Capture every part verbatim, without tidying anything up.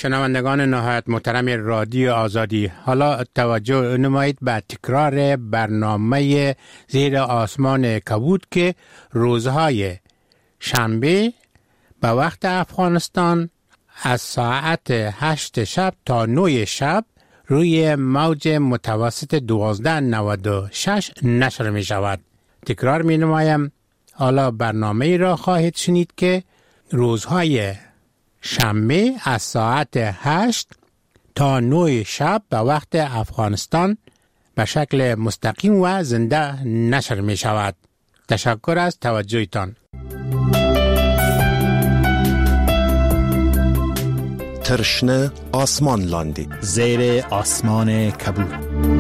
شنوندگان نهایت محترم رادیو آزادی، حالا توجه نمایید به تکرار برنامه زیر آسمان کبود که روزهای شنبه به وقت افغانستان از ساعت هشت شب تا نه شب روی موج متوسط دوازده نود و شش نشر می شود. تکرار می نمایم، حالا برنامه را خواهید شنید که روزهای شنبه از ساعت هشت تا نه شب به وقت افغانستان به شکل مستقیم و زنده نشر می شود. تشکر از توجهتان. ترشنه آسمان لاندی زیر آسمان کبود.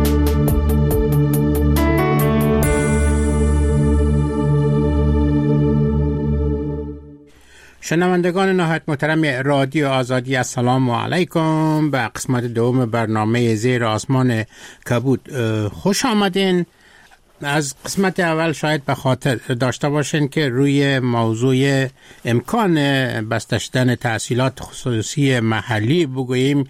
شنوندگان نهایت محترم رادیو آزادی، السلام علیکم. به قسمت دوم برنامه زیر آسمان کبود خوش آمدین. از قسمت اول شاید به خاطر داشته باشین که روی موضوع امکان بسته شدن تحصیلات خصوصی محلی بگوییم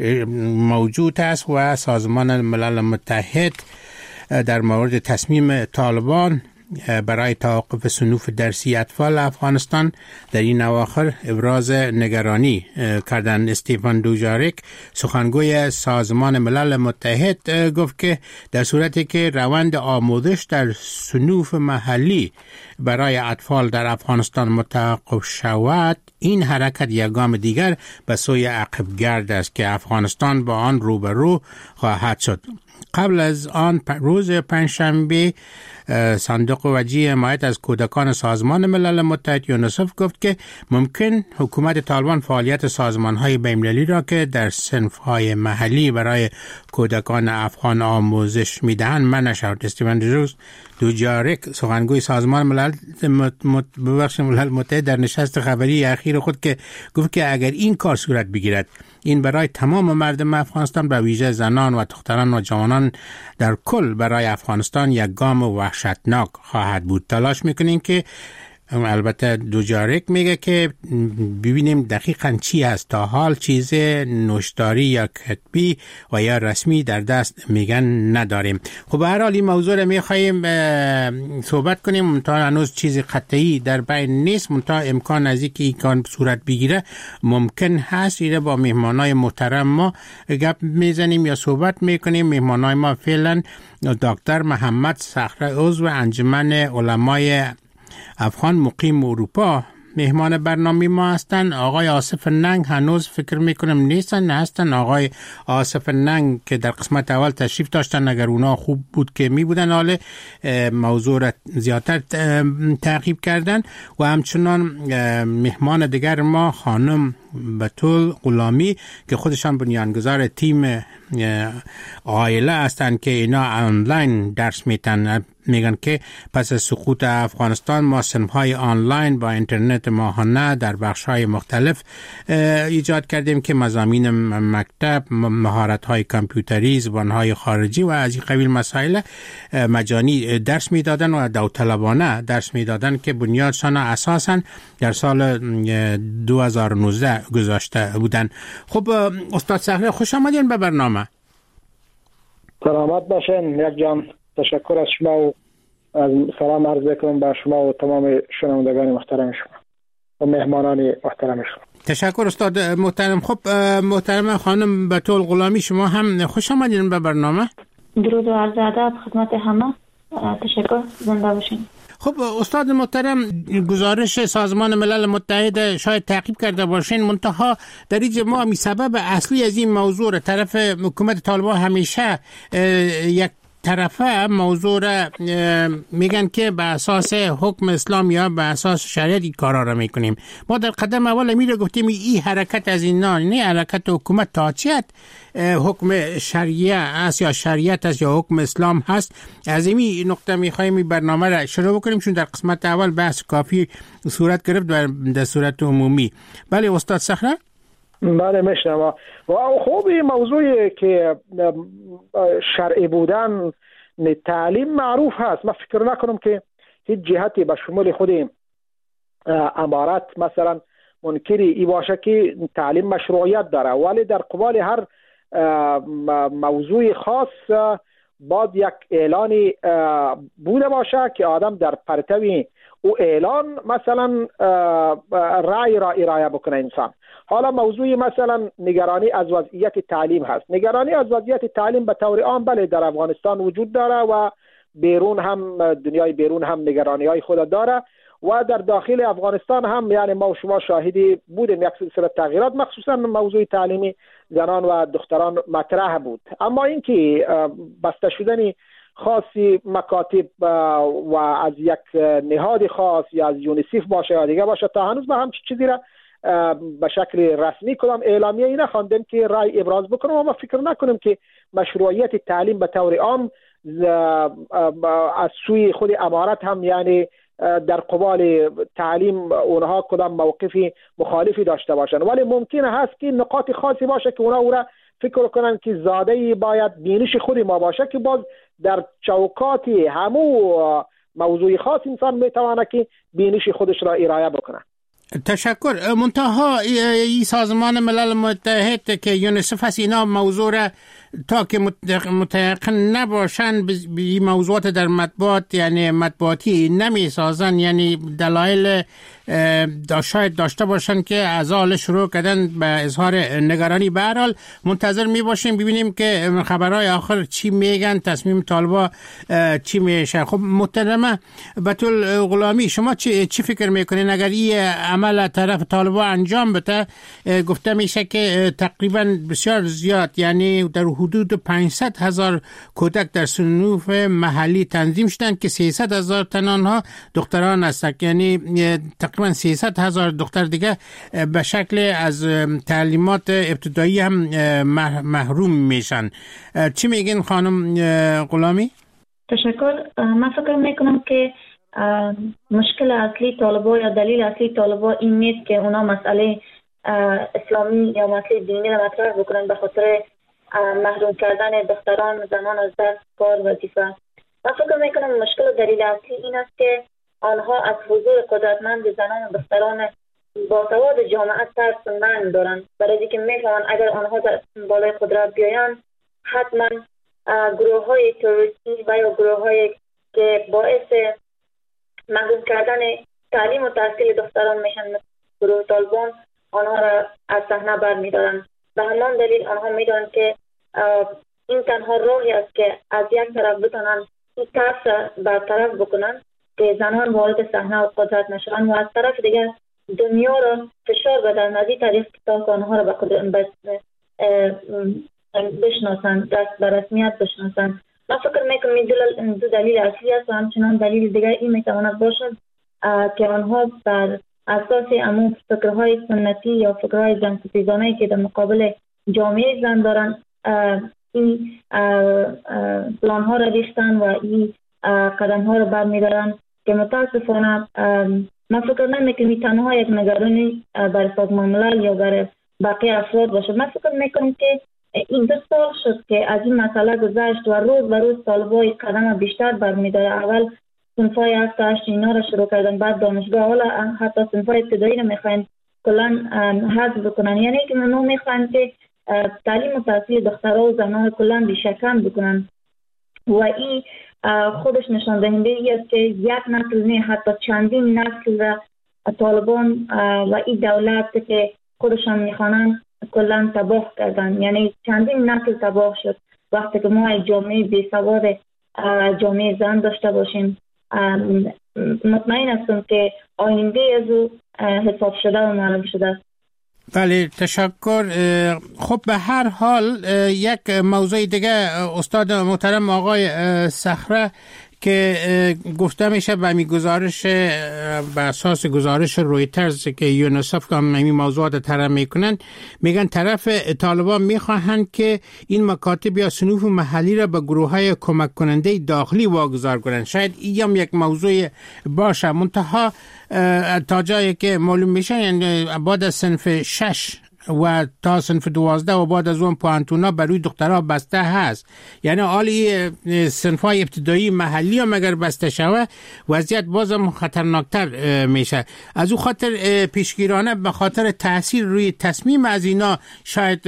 موجود است و سازمان ملل متحد در مورد تصمیم طالبان برای توقف صنوف درسی اطفال افغانستان در این اواخر ابراز نگرانی کردن. استیفن دوجاریک، سخنگوی سازمان ملل متحد، گفت که در صورتی که روند آموزش در صنوف محلی برای اطفال در افغانستان متوقف شود، این حرکت یک گام دیگر به سوی عقبگرد است که افغانستان با آن روبرو خواهد شد. قبل از آن روز پنجشنبه صندوق وجیه حمایت از کودکان سازمان ملل متحد یونیسف گفت که ممکن حکومت طالبان فعالیت سازمان‌های بین‌المللی را که در صنف‌های محلی برای کودکان افغان آموزش می‌دهند منع شود. استیفن دوجاریک، سخنگوی سازمان ملل ملل متحد، در نشست خبری اخیر خود که گفت که اگر این کار صورت بگیرد، این برای تمام مردم افغانستان به ویژه زنان و دختران و جوانان در کل برای افغانستان یک گام وحشتناک خواهد بود. تلاش میکنیم که البته دوجاریک میگه که ببینیم دقیقاً چی هست. تا حال چیز نوشتاری یا کتبی و یا رسمی در دست میگن نداریم. خب به هر حال این موضوع رو میخواییم صحبت کنیم، منتها هنوز چیز قطعی در بین نیست، منتها امکان از اینکه این کار صورت بگیره ممکن هست. ایره با مهمانای محترم ما گپ میزنیم یا صحبت میکنیم. مهمانای ما فعلا دکتر محمد صخره، عضو انجمن علمای افغان مقیم اروپا، مهمان برنامه ما هستند. آقای آصف ننگ هنوز فکر میکنم نیستن، نه هستن. آقای آصف ننگ که در قسمت اول تشریف داشتن، اگر اونا خوب بود که می بودن، حالا موضوع را زیادتر تعقیب کردن. و همچنان مهمان دیگر ما خانم بتول غلامی که خودشان بنیانگذار تیم عائله هستند که اینا آنلاین درس میتن. میگن که پس از سقوط افغانستان ما صنف‌های آنلاین با اینترنت ماهانه در بخش‌های مختلف ایجاد کردیم که مضامین مکتب، مهارت‌های کامپیوتری، زبان‌های خارجی و از این قبیل مسائل مجانی درس میدادن و داوطلبانه درس میدادن که بنیادشان اساساً در سال دو هزار و نوزده گذاشته بودن. خب استاد صخره، خوش آمدین به برنامه. سلامت باشین یک جان. تشکر از شما و از سلام عرض میکنم به شما و تمام شنوندگان محترم شما و مهمانان محترم شما. تشکر استاد محترم. خب محترم خانم بتول غلامی، شما هم خوش آمدین به برنامه. درود و عرض ادب خدمت همه. تشکر، زنده باشین. خب استاد محترم، گزارش سازمان ملل متحد شاید تعقیب کرده باشین، منتها در اینجا ما می سبب اصلی از این موضوع طرف حکومت طالبان همیشه یک طرفه موضوع را میگن که به اساس حکم اسلام یا به اساس شریعت این کارا را میکنیم. ما در قدم اول امیر گفتیم این حرکت از این نه حرکت حکومت تاچیت حکم شریعه است یا شریعت است یا حکم اسلام هست. از این نقطه میخوایم این برنامه را شروع بکنیم چون در قسمت اول بحث کافی صورت گرفت در صورت عمومی. بله استاد صخره. بله میشنم. و خوب این موضوعی که شرعی بودن تعلیم معروف هست. من فکر نکنم که هیچ جهتی به شمول خود امارات مثلا منکری ای باشه که تعلیم مشروعیت داره، ولی در قبال هر موضوع خاص باید یک اعلانی بوده باشه که آدم در پرتو او اعلان مثلا رأی را ارائه بکنه انسان. حالا موضوع مثلا نگرانی از وضعیت تعلیم هست. نگرانی از وضعیت تعلیم به طور عام بله در افغانستان وجود داره و بیرون هم، دنیای بیرون هم نگرانی های خود داره و در داخل افغانستان هم یعنی ما و شما شاهدی بودیم یک سلسله تغییرات مخصوصا موضوع تعلیمی زنان و دختران مطرح بود. اما اینکه بسته شدن خاصی مکاتب و از یک نهاد خاص یا از یونیسف باشه یا دیگه باشه تا هنوز به همچین چیزی را به شکل رسمی کدام اعلامیه ای نخواندیم که رای ابراز بکنم و ما فکر نکنیم که مشروعیت تعلیم به طور عام از سوی خود امارت هم یعنی در قبال تعلیم اونها کدام موقفی مخالفی داشته باشن، ولی ممکنه هست که نقاط خاصی باشه که اونها او را فکر کنن که زاده باید بینش خود ما باشه که باز در چوکات همو موضوع خاص انسان میتونه که بینش خودش را ارائه بکنه. تشکر. منتها ای سازمان ملل متحد که یونیسف هست اینا موضوع را تا که متقن نباشن به موضوعات در مطبوعات یعنی مطبوعاتی نمی سازن، یعنی دلایل شاید داشته باشن که از حال شروع کردن به اظهار نگرانی. به هر حال منتظر می باشیم ببینیم که خبرهای آخر چی میگن، تصمیم طالبا چی میشه. خب محترمه بتول غلامی، شما چی, چی فکر میکنین اگر این عمل طرف طالبا انجام بده؟ گفته میشه که تقریبا بسیار زیاد یعنی در حدود پانصد هزار کودک در صنوف محلی تنظیم شدن که سیصد هزار تن آنها دختران هستند، یعنی تقریبا سیصد هزار دختر دیگه به شکل از تعلیمات ابتدایی هم محروم میشن. چی میگین خانم غلامی؟ تشکر. من فکر میکنم که مشکل اصلی طالبا یا دلیل اصلی طالبا این نیست که اونا مسئله اسلامی یا مسئله دینی را مطرح بکنن به خاطر محروم کردن دختران و زنان از درس، کار، وظیفه. من فکر میکنم مشکل دلیل اصلی این است که آنها از حضور قدرتمند زنان و دختران باسواد جامعه ترس من دارن، برای اینکه میفهمن اگر آنها در بالای قدرت بیایند حتما گروه های تروریستی و یا گروه های که باعث محروم کردن تعلیم و تحصیل دختران میشن گروه طالبان آنها را از صحنه برمیدارن. به همان دلیل آنها میدونن که این تنها راهی است که از یک طرف بتونن این ترس برطرف بکنن که زنان وارد صحنه و قدرت نشوند و از طرف دیگر دنیا را فشار بدن از این طریق تا که آنها را به قدرت بشناسن، دست به رسمیت بشناسن. من فکر میکنم این دو دلیل اصلی است و همچنان دلیل دیگر این میتواند باشد که آنها بر اساس امون فکرهای سنتی یا فکرهای زن ستیزانه‌ای که در مقابل جامعه زن دارن این پلان ها را ریختن و این قدم ها را برمیدارن که متاسفانه من فکر نمیکنم تنها یک نگرانی بر سازمان ملل یا بر بقیه افراد باشه. من فکر میکنم که این دو سال شد که از این مسئله گذشت و روز به روز طالبای قدم بیشتر برمیداره. اول صنفای هفت هشت اینا را شروع کردن، بعد دانشگاه، حالا حتی صنفای ابتدایی را میخواین کلان حذف بکنن، یعنی که منو میخواین که تعلیم و تحصیل دخترها و زنان کلان بیشکن بکنن و این خودش نشان دهنده ای است که یک نسل نه حتی چندین نسل را طالبان و این دولت که خودشان میخوانن کلان تباه کردن، یعنی چندین نسل تباه شد. وقتی که ما جامعه بیسواد جامعه زن داشته باشیم مطمئن هستم که آینده از او حساب شده و معلوم شده است. بله تشکر. خب به هر حال یک موضوع دیگه استاد محترم آقای صخره که گفته میشه به می گزارش به اساس گزارش رویترز که یونیسف هم این موضوعات طرح میکنن، میگن طرف طالبان میخواهند که این مکاتب یا صنوف محلی را به گروه های کمک کننده داخلی واگذار کنند. شاید این هم یک موضوع باشه، منتها تا جایی که معلوم میشه یعنی بعد از صنف شش و تا صنف دوازده و بعد از اون پوانتونا بروی دخترها بسته هست. یعنی حالی صنفای ابتدایی محلی هم اگر بسته شوه وضعیت بازم خطرناکتر میشه. از او خاطر پیشگیرانه به خاطر تاثیر روی تصمیم از اینا شاید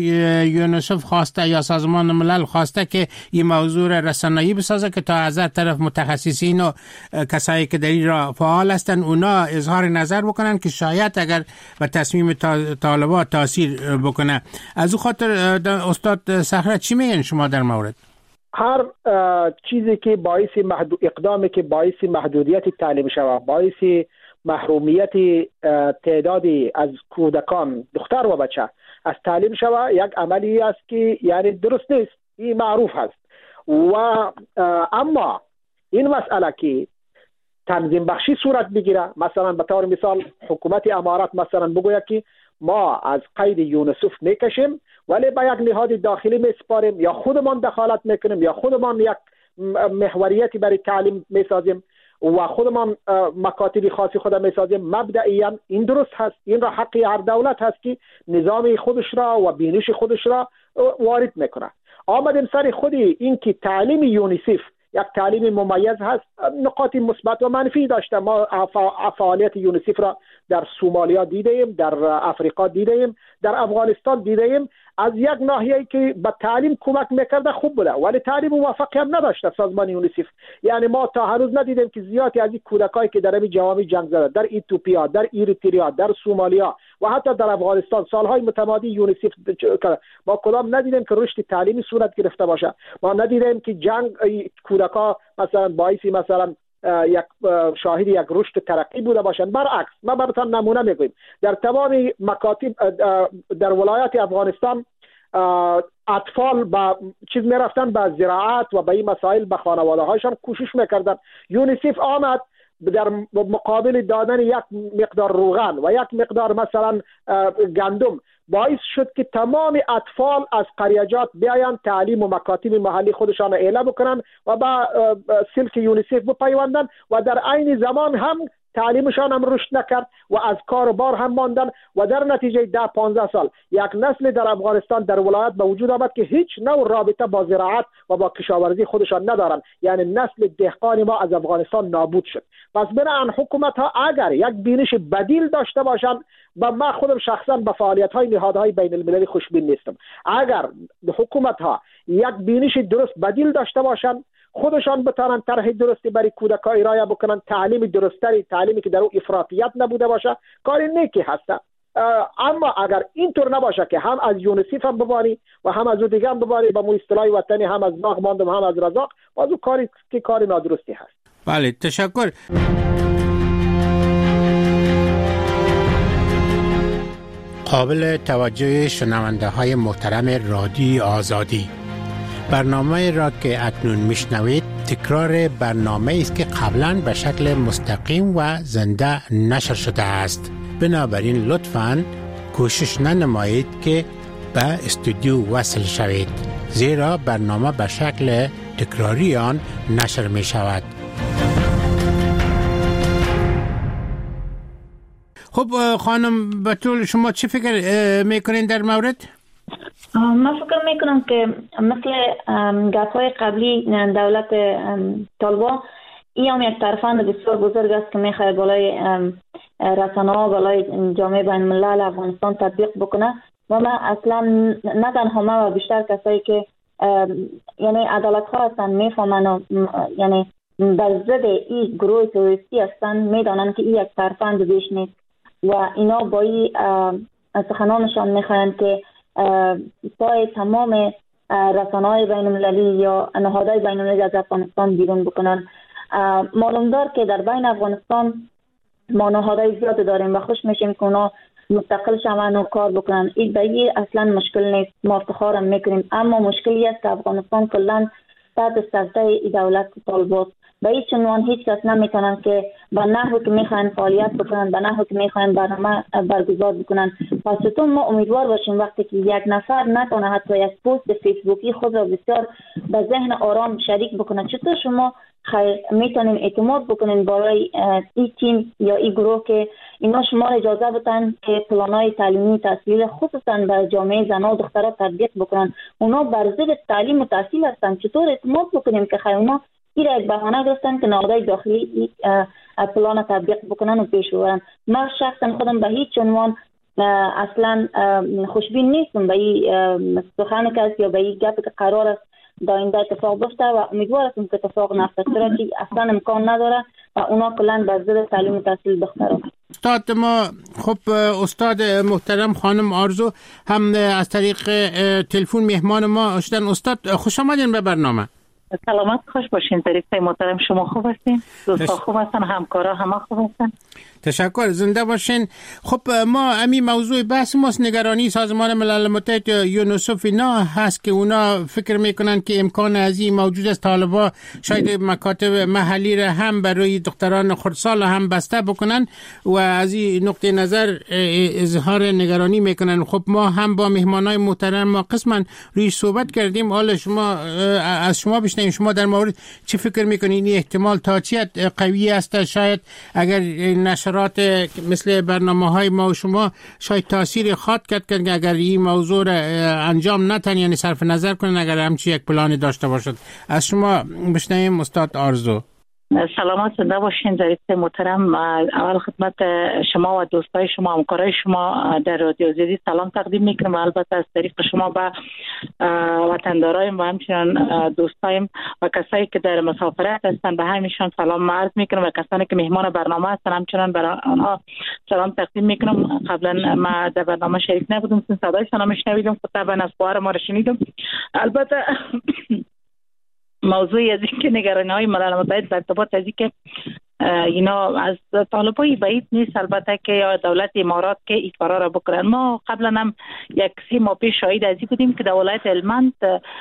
یونیسف خواسته یا سازمان ملل خواسته که این موضوع رسانه‌ای بسازه که تا از طرف متخصصین و کسایی که در این را فعال هستن اونا اظهار نظر بکنن که شاید اگر به تصمیم طالبان تاثیر بکنه. از او خاطر استاد صخره چی میگن شما در مورد؟ هر چیزی که باعث محدود اقدامی که باعث محدودیت تعلیم شود، باعث محرومیت تعدادی از کودکان دختر و بچه از تعلیم شود، یک عملی است که یعنی درست نیست، این معروف هست. و اما این مسئله که تنظیم بخشی صورت بگیره، مثلا به طور مثال حکومت امارات مثلا بگوید که ما از قید یونیسف میکشیم ولی با یک نهاد داخلی میسپاریم یا خودمان دخالت میکنیم یا خودمان یک محوریتی برای تعلیم میسازیم و خودمان مکاتب خاصی خود میسازیم، مبدئیاً این درست هست. این را حقی هر دولت هست که نظام خودش را و بینش خودش را وارد میکنه. آمدیم سر خودی این که تعلیم یونیسف یک تعلیم ممیز هست، نقاط مثبت و منفی داشته. ما فعالیت یونیسف را در سومالیا دیدیم، در افریقا دیدیم، در افغانستان دیدیم. از یک ناحیه‌ای که به تعلیم کمک میکرده خوب بوده ولی تعلیم موفقی هم نداشته سازمان یونیسف. یعنی ما تا هنوز ندیدیم که زیادی از این کودکایی که در این جوامع جنگ زده، در ایتوپیا، در اریتریا، در سومالیا و حتی در افغانستان سالهای متمادی یونیسف ما کدام ندیدیم که رشد تعلیمی صورت گرفته باشه. ما ندیدیم که جنگ کودکا مثلا باعث مثلا یک شاهد یک رشد ترقی بوده باشند. برعکس ما براتون نمونه میگویم، در تمام مکاتب در ولایات افغانستان اطفال با چیز میرفتن به زراعت و به این مسائل به خانواده هایشان کوشش میکردن. یونیسف آمد در مقابل دادن یک مقدار روغن و یک مقدار مثلا گندم باعث شد که تمام اطفال از قریجات بیاین تعلیم و مکاتب محلی خودشان اعلام بکنن و با سلک یونیسف بپیوندن و در عین زمان هم تعلیمشان هم رشد نکرد و از کار و بار هم ماندن و در نتیجه ده پانزده سال یک نسل در افغانستان در ولایت به وجود آمد که هیچ نوع رابطه با زراعت و با کشاورزی خودشان ندارن. یعنی نسل دهقان ما از افغانستان نابود شد. پس بنابراین حکومت ها اگر یک بینش بدیل داشته باشند، با ما خودم شخصا به فعالیت های نهادهای بین المللی خوشبین نیستم. اگر حکومت ها یک بینش درست بدیل داشته باشند، خودشان بتانن طرح درستی برای کودکان ارائه بکنن، تعلیم درستری، تعلیمی که در او افراطیت نبوده باشه، کار نیکی هست. اما اگر اینطور نباشه که هم از یونیسف هم بباری و هم از او دیگه هم بباری، با مو اصطلاح وطنی هم از ناغ ماندم هم از رزاق، باز او کاری که کار نادرستی هست. بله، تشکر. قابل توجه شنونده های محترم رادیو آزادی، برنامه را که اکنون میشنوید تکرار برنامه است که قبلا به شکل مستقیم و زنده نشر شده است. بنابراین لطفاً کوشش ننمایید که به استودیو وصل شوید، زیرا برنامه به شکل تکراری آن نشر می شود. خب خانم بتول، شما چی فکر میکنین در مورد؟ من فکر میکنم که مثل گپ‌های قبلی دولت طالبان این هم یک ترفند بسیار بزرگ است که میخواد بالای رسانه‌ها، بالای جامعه بین الملل افغانستان تطبیق بکنه. و من اصلا نه تنها من و بیشتر کسایی که یعنی عدالت‌ها هستن میفهمن و یعنی در ضد این گروه تروریستی هستن، میدانن که این یک ترفند بیش نیست و اینا با این سخنانشان میخواهند که پای تمام رسانه‌های بین المللی یا نهادهای بین المللی از افغانستان بیرون بکنن. معلوم دار که در بین افغانستان ما نهادهای زیاد داریم و خوش میشیم که اونا مستقل شون و کار بکنن. این به اصلا مشکل نیست، ما افتخارم میکنیم. اما مشکلی است که افغانستان کلا تحت سلطه ای دولت طالبان به هیچ عنوان هیچ کس نمیتونن که به نحوی که میخواین فعالیت بکنن، به نحوی که میخواین برنامه برگزار بکنن. پس تو ما امیدوار باشیم وقتی که یک نفر نتونه حتی یک پست فیسبوکی خود را بسیار به ذهن آرام شریک بکنه، چطور شما خیر میتونین اعتماد بکنین برای این تیم یا این گروه که اینا شما را اجازه بدن که پلان‌های تعلیمی تحصیلی خصوصا برای جامعه زنان و دخترها تطبیق بکنن. اونا بر ضد تعلیم و تحصیل هستن. چطور اعتماد بکنیم که خیلی اونا این را یک بهانه گرفتن که نهادهای داخلی پلان تطبیق بکنن و پیش ببرن؟ من شخصا خودم به هیچ عنوان اصلا خوشبین نیستم به این سخن که یا به این گپ که قرار است داینده اتفاق بیفته و امیدوار هستم که اتفاق نیفته، چرا که اصلا امکان نداره و اونا کلا بر ضد تعلیم و تحصیل دخترها. استاد ما خب استاد محترم خانم آرزو هم از طریق تلفن مهمان ما شدن. استاد خوش آمدین به برنامه. سلامت خوش باشین. ظریف محترم شما خوب هستین؟ دوستا خوب هستن؟ همکارا همه خوب هستن؟ تشکر، زنده باشین. خب ما امی موضوع بحث ماست نگرانی سازمان ملل متحد یونیسف اینا هست که اونا فکر میکنن که امکان ازی موجود است طالبا شاید مکاتب محلی را هم برای دختران خردسال هم بسته بکنن و از این نقطه نظر اظهار نگرانی میکنن. خب ما هم با مهمانای محترم ما قسما روی صحبت کردیم. حالا شما از شما بشنویم، شما در مورد چی فکر میکنین؟ این احتمال تا چی قوی است؟ شاید اگر نشرات مثل برنامه های ما و شما شاید تاثیر خواد کرد که اگر این موضوع را انجام نتن، یعنی صرف نظر کنن اگر همچی یک پلان داشته باشد. از شما بشنویم استاد آرزو. سلامت زنده باشین. ظریف محترم، اول خدمت شما و دوستای شما همکارای شما در رادیو آزادی سلام تقدیم میکنم و البته از طریق شما به وطندارایم و همچنین دوستایم و کسایی که در مسافرت هستن به همشون سلام عرض میکنم و کسانی که مهمان برنامه هستن همچنین برای آنها سلام تقدیم میکنم. قبلا ما در برنامه شریک نبودم، صدایشون نمیشنیدم، طبعا از خبر ما رو شنیدم. البته موضوعی از این که نگرانی‌های ملل متحد در ارتباط از این که اینا از طالبای بعید نیست البته که یا دولت امارات که این کارا را بکنن. ما قبلا هم یک سی ماه پیش شاهد از این بودیم که در ولایت هلمند،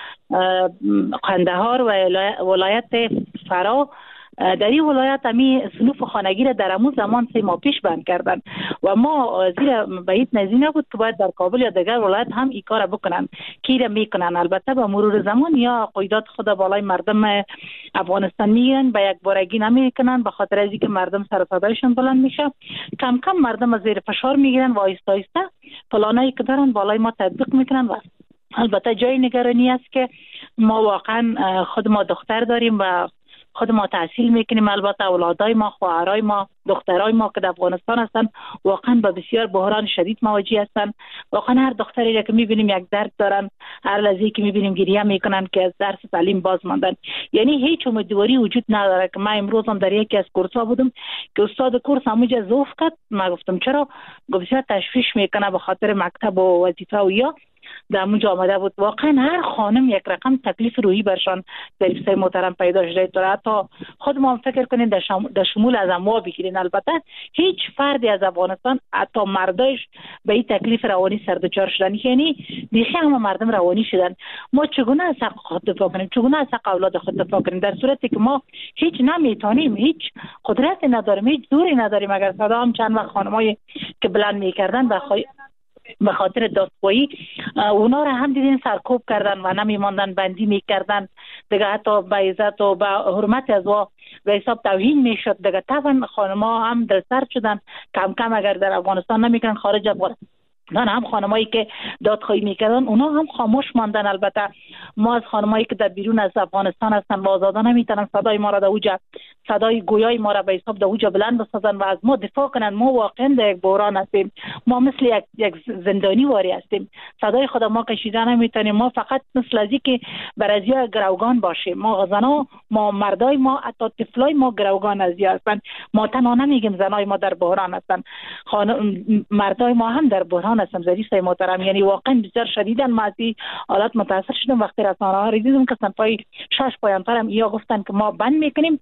قندهار و ولایت فرا در این ولایت همی صنوف خانگی را در همون زمان سه ماه پیش بند کردن و ما زیر بعید نظر نبود که باید در کابل یا دیگر ولایت هم این کار بکنن که را میکنن. البته با مرور زمان یا قیدات خود بالای مردم افغانستان میگیرن، به یک بارگی نمیکنن، به خاطر از اینکه مردم سر صدایشون بلند میشه، کم کم مردم از زیر فشار میگیرن و آهسته آهسته پلانایی که دارن بالای ما تطبیق میکنن. و البته جای نگرانی است که ما واقعا خود ما دختر داریم و خود ما تحصیل میکنیم، البته اولادای ما، خواهرای ما، دخترای ما که در افغانستان هستن واقعا با بسیار بحران شدید مواجه هستن. واقعا هر دختری را که میبینیم یک درد دارن، هر لحظه که میبینیم گریه میکنن که از درس تعلیم باز ماندن. یعنی هیچ امیدواری وجود نداره. که من امروز هم در یکی از کورس‌ها بودم که استاد کورس همونجا ضعف کرد. ما گفتم چرا؟ گفت تشویش میکنه به خاطر مکتب و وظیفه و یا در اونجا آمده بود. واقعا هر خانم یک رقم تکلیف روحی برشان ظریف محترم پیدا شده. تو حتی خود ما فکر کنین در, شم... در شمول از اموا بگیرین. البته هیچ فردی از افغانستان حتی مردایش به این تکلیف روانی سر دچار شدن، یعنی بیخی همه مردم روانی شدن. ما چگونه از حق خود دفاع کنیم؟ چگونه از حق اولاد خود دفاع کنیم در صورتی که ما هیچ نمیتونیم، هیچ قدرتی نداریم، هیچ زوری نداریم؟ اگر صدا هم چند وقت خانمایی که بلند میکردن بخوای به خاطر دادخواهی اونا را هم دیدین سرکوب کردن و نمیماندن، بندی میکردن دیگه، حتی به عزت و به حرمت از وا به حساب توهین میشد دیگه. طبعا خانم‌ها هم دلسرد شدن، کم کم اگر در افغانستان نمیکنن خارج افغانستان نه هم خانمایی که دادخواهی میکردن اونا هم خاموش ماندن. البته ما از خانمایی که در بیرون از افغانستان هستن و آزاده نمیتونن صدای ما را در اوجا، صدای گویای ما را به حساب در اوجا بلند بسازن و از ما دفاع کنن. ما واقعا در یک بحران هستیم، ما مثل یک, یک زندانی واری هستیم، صدای خود ما کشیدن نمیتونیم. ما فقط مثل از که برازیا گروگان باشیم. ما زنا، ما مردای ما، حتی طفلای ما گروگان از هستن. ما تنها نمیگیم زنای ما در بحران هستن، خانم مردای ما هم در بحران هستم. ظریف محترم یعنی واقعا بسیار شدیداً ما از این حالت متاثر شدم. وقتی رسانه‌ها رو دیدم که صنفای شش پایان‌ترم یا گفتن که ما بند میکنیم،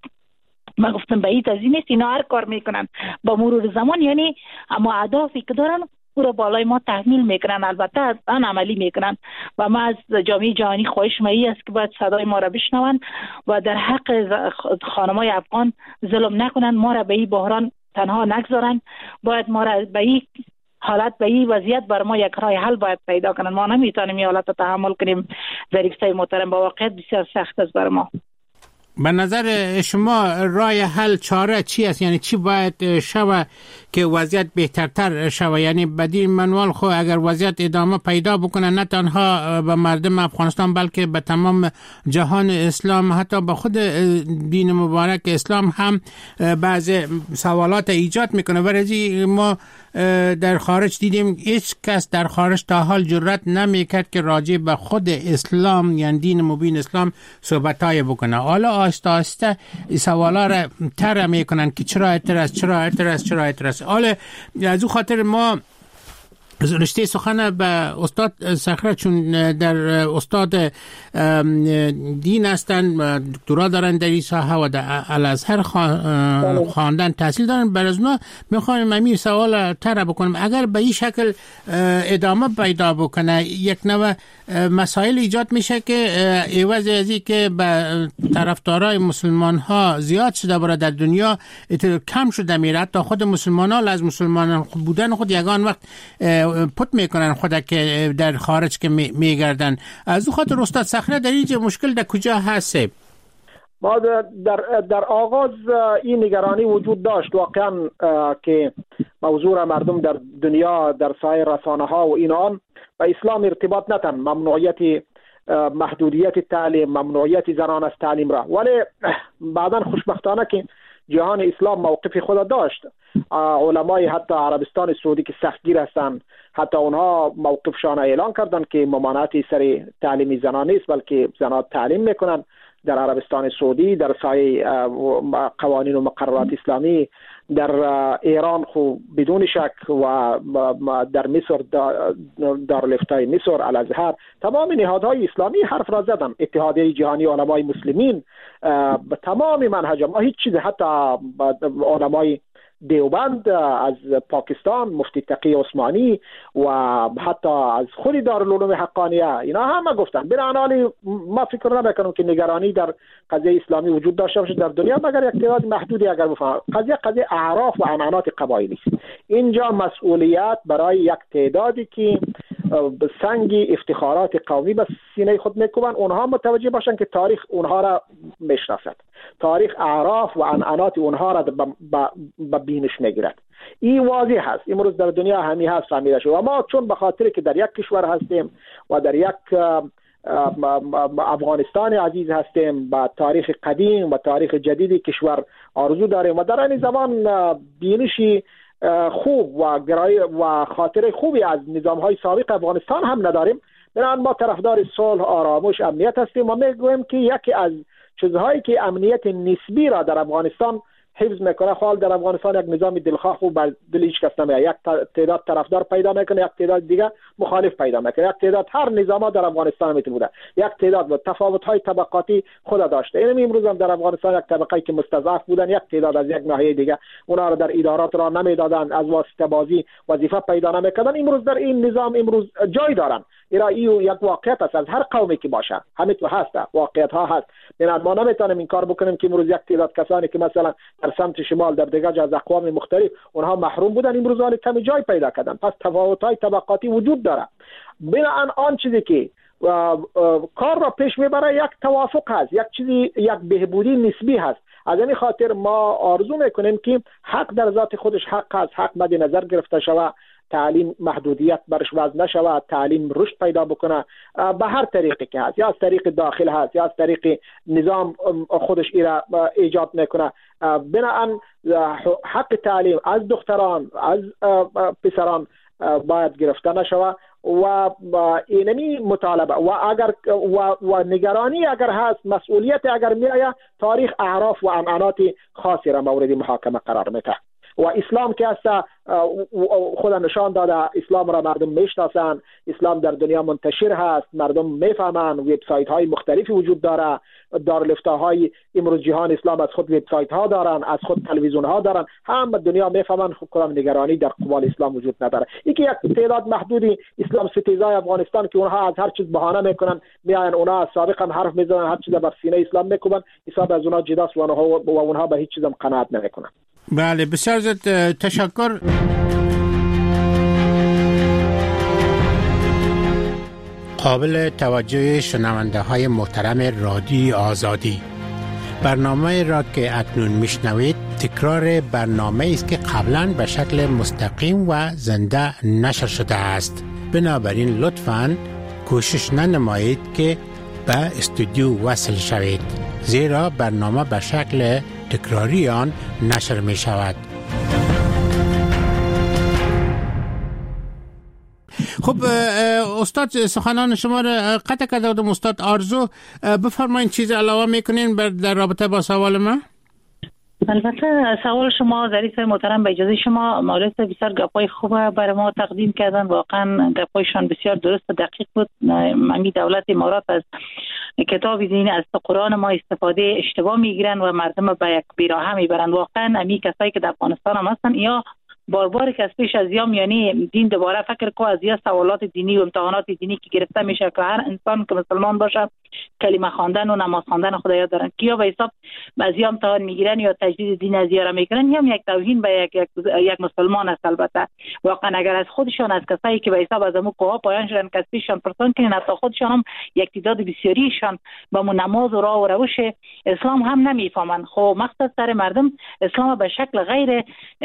ما گفتم بعید از این نیست، اینا هر کار میکنن با مرور زمان، یعنی اما اهدافی که دارن او را بالای ما تحمیل میکنن، البته از آن عملی میکنن. و ما از جامعه جهانی خواهش می است که باید صدای ما را بشنون و در حق خانمای افغان ظلم نکنن، ما را به این بحران تنها نگذارن، باید ما را به این حالت، به این وضعیت بر ما یک راه حل باید پیدا کنن. ما نمیتونیم این حالت رو تحمل کنیم. ظریف محترم با واقعیت بسیار سخت است بر ما. به نظر شما راه حل چاره چی است؟ یعنی چی باید شوه که وضعیت بهترتر شوه؟ یعنی بدین منوال خو اگر وضعیت ادامه پیدا بکنه نه تنها به مردم افغانستان بلکه به تمام جهان اسلام، حتی به خود دین مبارک اسلام هم بعض سوالات ایجاد میکنه. ورزی ما در خارج دیدیم هیچ کس در خارج تا حال جرأت نمیکرد که راجع به خود اسلام یعنی دین مبین اسلام صحبتای بکنه. حالا آسته آسته سوالا را تر میکنن که چرا اعتراض چرا اعتراض چرا اعتراض. حالا از او خاطر ما رشته سخن به استاد صخره، چون در استاد دین هستن، دکترا دارن در این ساحه و در الازهر خواندن تحصیل دارن، بر از ما میخوایم همین سوال طرح بکنم. اگر به این شکل ادامه پیدا بکنه یک نوع مسائل ایجاد میشه که عوض از این که به طرفدارای مسلمان ها زیاد شده برای در دنیا کم شده میره، حتی خود مسلمان ها از مسلمان بودن خود یگان وقت پت میکنن خود که در خارج که میگردن. از او خاطر استاد صخره در اینجا مشکل در کجا هست؟ ما در, در آغاز این نگرانی وجود داشت واقعا که موضوع مردم در دنیا در سایر رسانه ها و اینان و اسلام ارتباط ندن، ممنوعیت محدودیت تعلیم، ممنوعیت زنان از تعلیم را، ولی بعدا خوشبختانه که جهان اسلام موقف خود داشت. علمای حتی عربستان سعودی که سختگیر هستند، حتی اونها موقفشان اعلان کردند که ممانعتی سر تعلیم زنان نیست بلکه زنان تعلیم میکنن در عربستان سعودی، در سایه قوانین و مقررات اسلامی، در ایران خو بدون شک و در مصر دارالفتای مصر، الازهر، تمام نهادهای اسلامی حرف را زدن. اتحادیه جهانی علمای مسلمین به تمام منهج ما هیچ چیز، حتی علمای دیوبند از پاکستان، مفتی تقی عثمانی و حتی از خود دارالعلوم حقانیه، اینا همه گفتن. بنابراین ما فکر نمیکنم که نگرانی در قضیه اسلامی وجود داشته باشه در دنیا مگر یک تعداد محدودی. اگر بفهم قضیه قضیه اعراف و عنعنات قبایلی است، اینجا مسئولیت برای یک تعدادی که سنگ افتخارات قومی به سینه خود میکوبن، اونها متوجه باشن که تاریخ اونها را میشناسد، تاریخ اعراف و عنعنات اونها را به بینش میگیرد. این واضح هست، امروز در دنیا همی هست فهمیده شد. و ما چون به خاطر که در یک کشور هستیم و در یک افغانستان عزیز هستیم، با تاریخ قدیم و تاریخ جدید کشور آرزو داریم و در این زمان بینشی خوب و گرای و خاطر خوبی از نظام‌های سابق افغانستان هم نداریم. بنابراین ما طرفدار صلح، آرامش، امنیت هستیم و میگویم که یکی از چیزهایی که امنیت نسبی را در افغانستان حفظ میکنه، حال در افغانستان یک نظام دلخواه و بر دل هیچ کس نمیاد، یک تعداد طرفدار پیدا میکنه، یک تعداد دیگه مخالف پیدا میکنه، یک تعداد هر نظام در افغانستان میتونه، یک تعداد با تفاوت های طبقاتی خود داشته. این امروز هم در افغانستان یک طبقه‌ای که مستضعف بودن، یک تعداد از یک ناحیه دیگه اونها را در ادارات را نمیدادن، از واسطه بازی وظیفه پیدا نمیکردن. امروز در این نظام امروز جای دارن. ایران یک واقعیت است، از هر قومی که باشه همه تو هست، واقعیت ها هست. بنابراین ما نمیتونیم این کار بکنیم که امروز یک تعداد کسانی که مثلا در سمت شمال در دیگر جا از اقوام مختلف اونها محروم بودن امروز حال کمی جای پیدا کردن. پس تفاوت‌های طبقاتی وجود داره. بنابراین آن چیزی که و کار را پیش میبره یک توافق هست، یک چیزی یک بهبودی نسبی هست. از این خاطر ما آرزو میکنیم که حق در ذات خودش حق هست، حق مد نظر گرفته شود، تعلیم محدودیت برش وضع نشود، تعلیم رشد پیدا بکنه به هر طریقی که هست، یا از طریق داخل هست یا از طریق نظام خودش ایرا ایجاد میکنه. بنابراین حق تعلیم از دختران از پسران باید گرفته نشود و اینمی مطالبه و اگر و, و نگرانی اگر هست، مسئولیت اگر میآید، تاریخ اعراف و عنعنات خاصی را مورد محاکمه قرار میده. و اسلام که هست خود نشان داده، اسلام را مردم میشناسن، اسلام در دنیا منتشر هست، مردم میفهمن، وبسایت های مختلفی وجود داره، دارالفتاهای امروز جهان اسلام از خود وبسایت ها دارن، از خود تلویزیون ها دارن، هم دنیا میفهمن. خود کدام نگرانی در قبال اسلام وجود نداره. اینکه یک تعداد محدودی اسلام ستیزای افغانستان که اونها از هر چیز بهانه میکنن، میاین اونها سابقا حرف میزنن، هر چیز بر سینه اسلام میکوبن، حساب از اونها جداست و اونها و اونها به هیچ چیزم قناعت نمیکنن. بله، بسیار زیاد تشکر. قابل توجه شنونده های محترم رادیو آزادی، برنامه را که اکنون میشنوید تکرار برنامه است که قبلا به شکل مستقیم و زنده نشر شده است. بنابراین لطفاً کوشش ننمایید که به استودیو وصل شوید، زیرا برنامه به شکل تکراری آن نشر می شود. خب استاد سخنان شما را قطع کرده بودم. استاد آرزو بفرمایید چیز علاوه میکنین در رابطه با سوال من؟ البته سوال شما ظریف محترم، به اجازه شما مولوی بسیار گپای خوب برای ما تقدیم کردن. واقعا گپایشان بسیار درست و دقیق بود. ممی دولت امارات از کتاب دین از قرآن ما استفاده اشتباه میگیرن و مردم به یک بیراه میبرن. واقعا امی کسایی که در افغانستان هم هستن یا بار بار که از پیش از یام یعنی دین دوباره فکر کو از یا سوالات دینی و امتحانات دینی که گرفته میشه که هر انسان که مسلمان باشه کلمه خواندن و نماز خواندن خدا یاد دارن که یا به حساب از یا امتحان میگیرن یا تجدید دین از یارا میکنن یا یک توهین به یک یک, یک مسلمان است. البته واقعا اگر از خودشان از کسایی که به حساب از امو کوه پایان شدن که از پیششان پرسان کنین حتی خودشان هم یک تعداد بسیاریشان با مو نماز و راه و روش اسلام هم نمیفهمن. خب مقصد سر مردم اسلام به شکل غیر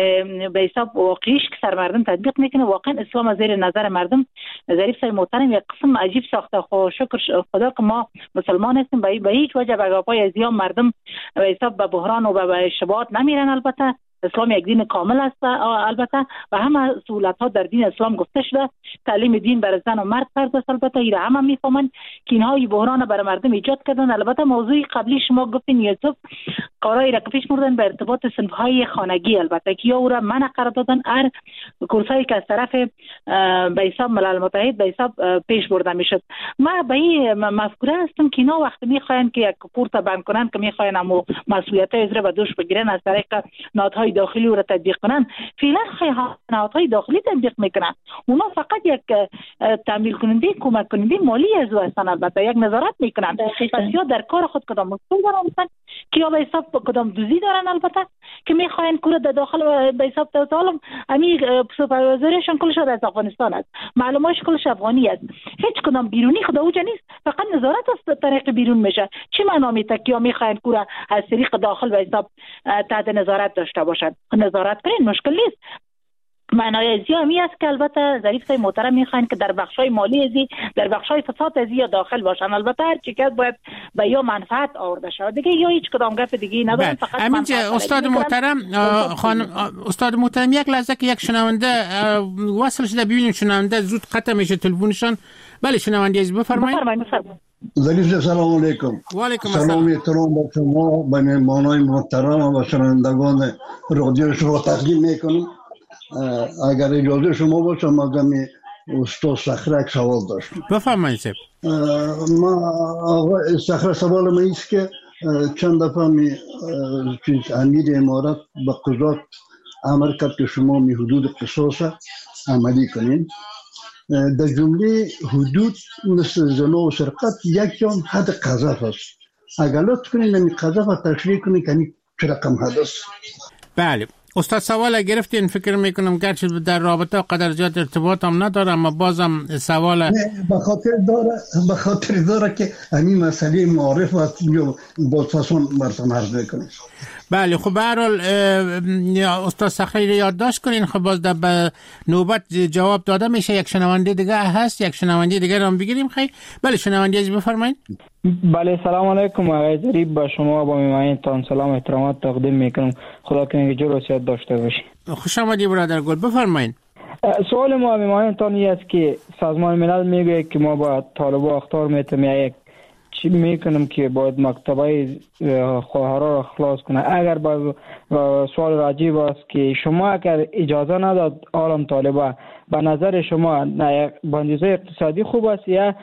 به حساب واقعیش که سر مردم تطبیق میکنه. واقعا اسلام از زیر نظر مردم ظریف صاحب محترم یک قسم عجیب ساخته. خب شکر خدا که ما مسلمان هستیم، به هیچ وجه به گپای از یا مردم به حساب به بحران و به اشتباهات نمیرن. البته اسلام یک دین کامل است البته و همه سهولت ها در دین اسلام گفته شده. تعلیم دین برای زن و مرد فرض است. البته ایره همه میفهمن که اینها این بحران برای مردم ایجاد کردن. البته موضوع قبلی شما گفتین یوسف کارایی را که پیش بردن به ارتباط صنف های خانگی، البته که یا او را منع قرار دادن هر کورسایی که از طرف به حساب ملل متحد به حساب پیش برده میشد. ما به این مفکوره هستم که اینا وقتی میخواین که یک کورس بند کنن که میخواین امو مسئولیت های به دوش بگیرن از طریق نهادهای داخلی رو تطبیق کنن، فعلا نهادهای داخلی تطبیق میکنن. اونا فقط یک تامین کننده کمک کننده مالی از او هستن. البته یک نظارت میکنن پس یا در کار خود کدام مسئول دارن که یا به حساب کدام دوزی دارن. البته که میخواین کور در داخل به حساب تعالم امی سوپروایزرشون کلش از افغانستان است، معلوماتش کلش افغانی است، هیچ کدام بیرونی خدا اوجا نیست، فقط نظارت از طریق بیرون میشه. چی معنا میته که میخواین کور از طریق داخل به حساب تحت نظارت داشته باشد؟ نظارت کنین مشکل نیست. معنای ازی همی است که البته ظریف صاحب محترم میخواین که در بخشای مالی ازی در بخشای فساد ازی یا داخل باشن. البته هر چی که باید به یا منفعت آورده شود دیگه یا هیچ کدام گپ دیگه ندارن. فقط همین استاد محترم خانم استاد محترم یک لحظه که یک شنونده وصل شده ببینیم شنونده زود قطع میشه تلفنشون. بله شنونده عزیز بفرمایید. ظریف صاحب سلام علیکم. و علیکم السلام. سلام احترام به شما به مهمانان محترم و شنوندگان رادیو شما تقدیم میکنم. اگر اجازه شما باشه مقدمی استاد صخره یک سوال داشتم. بفرمایید صاحب. ما آقا صخره سوال من است که چند دفعه می چیز امیر امارات به قضات امر کرد که شما می حدود قصاص عملی کنین. در جمله حدود مثل زنا و سرقت یک جام حد قذف است. اگر لطف کنین نمی قذف تشریح کنین که چه رقم حد است؟ بله استاد سوال گرفتین. فکر میکنم گرچه در رابطه قدر زیاد ارتباط هم نداره اما بازم سوال به خاطر داره به خاطر داره که همین مسئله معارف و باز فاسون براتون عرض میکنم. بله خب به هر حال استاد صخره رو یادداشت کنین. خب باز در نوبت جواب داده میشه. یک شنونده دیگه هست، یک شنونده دیگه رو هم بگیریم. خیلی بله شنونده عزیز بفرمایید. بله سلام علیکم آقای ظریف، با شما با میهمانتان سلام احترامات تقدیم میکنم. خدا کنه که جور و صحت داشته باشید. خوش آمدید برادر گل بفرمایید. سوال ما میهمانتان این است که سازمان ملل میگه که ما با طالبان اخطار میتیم یک چی میکنم که باید مکتبای خواهرها را خلاص کنه. اگر با سوال راجب است که شما اگر اجازه نداد عالم طالبان به نظر شما بندیزه اقتصادی خوب است یا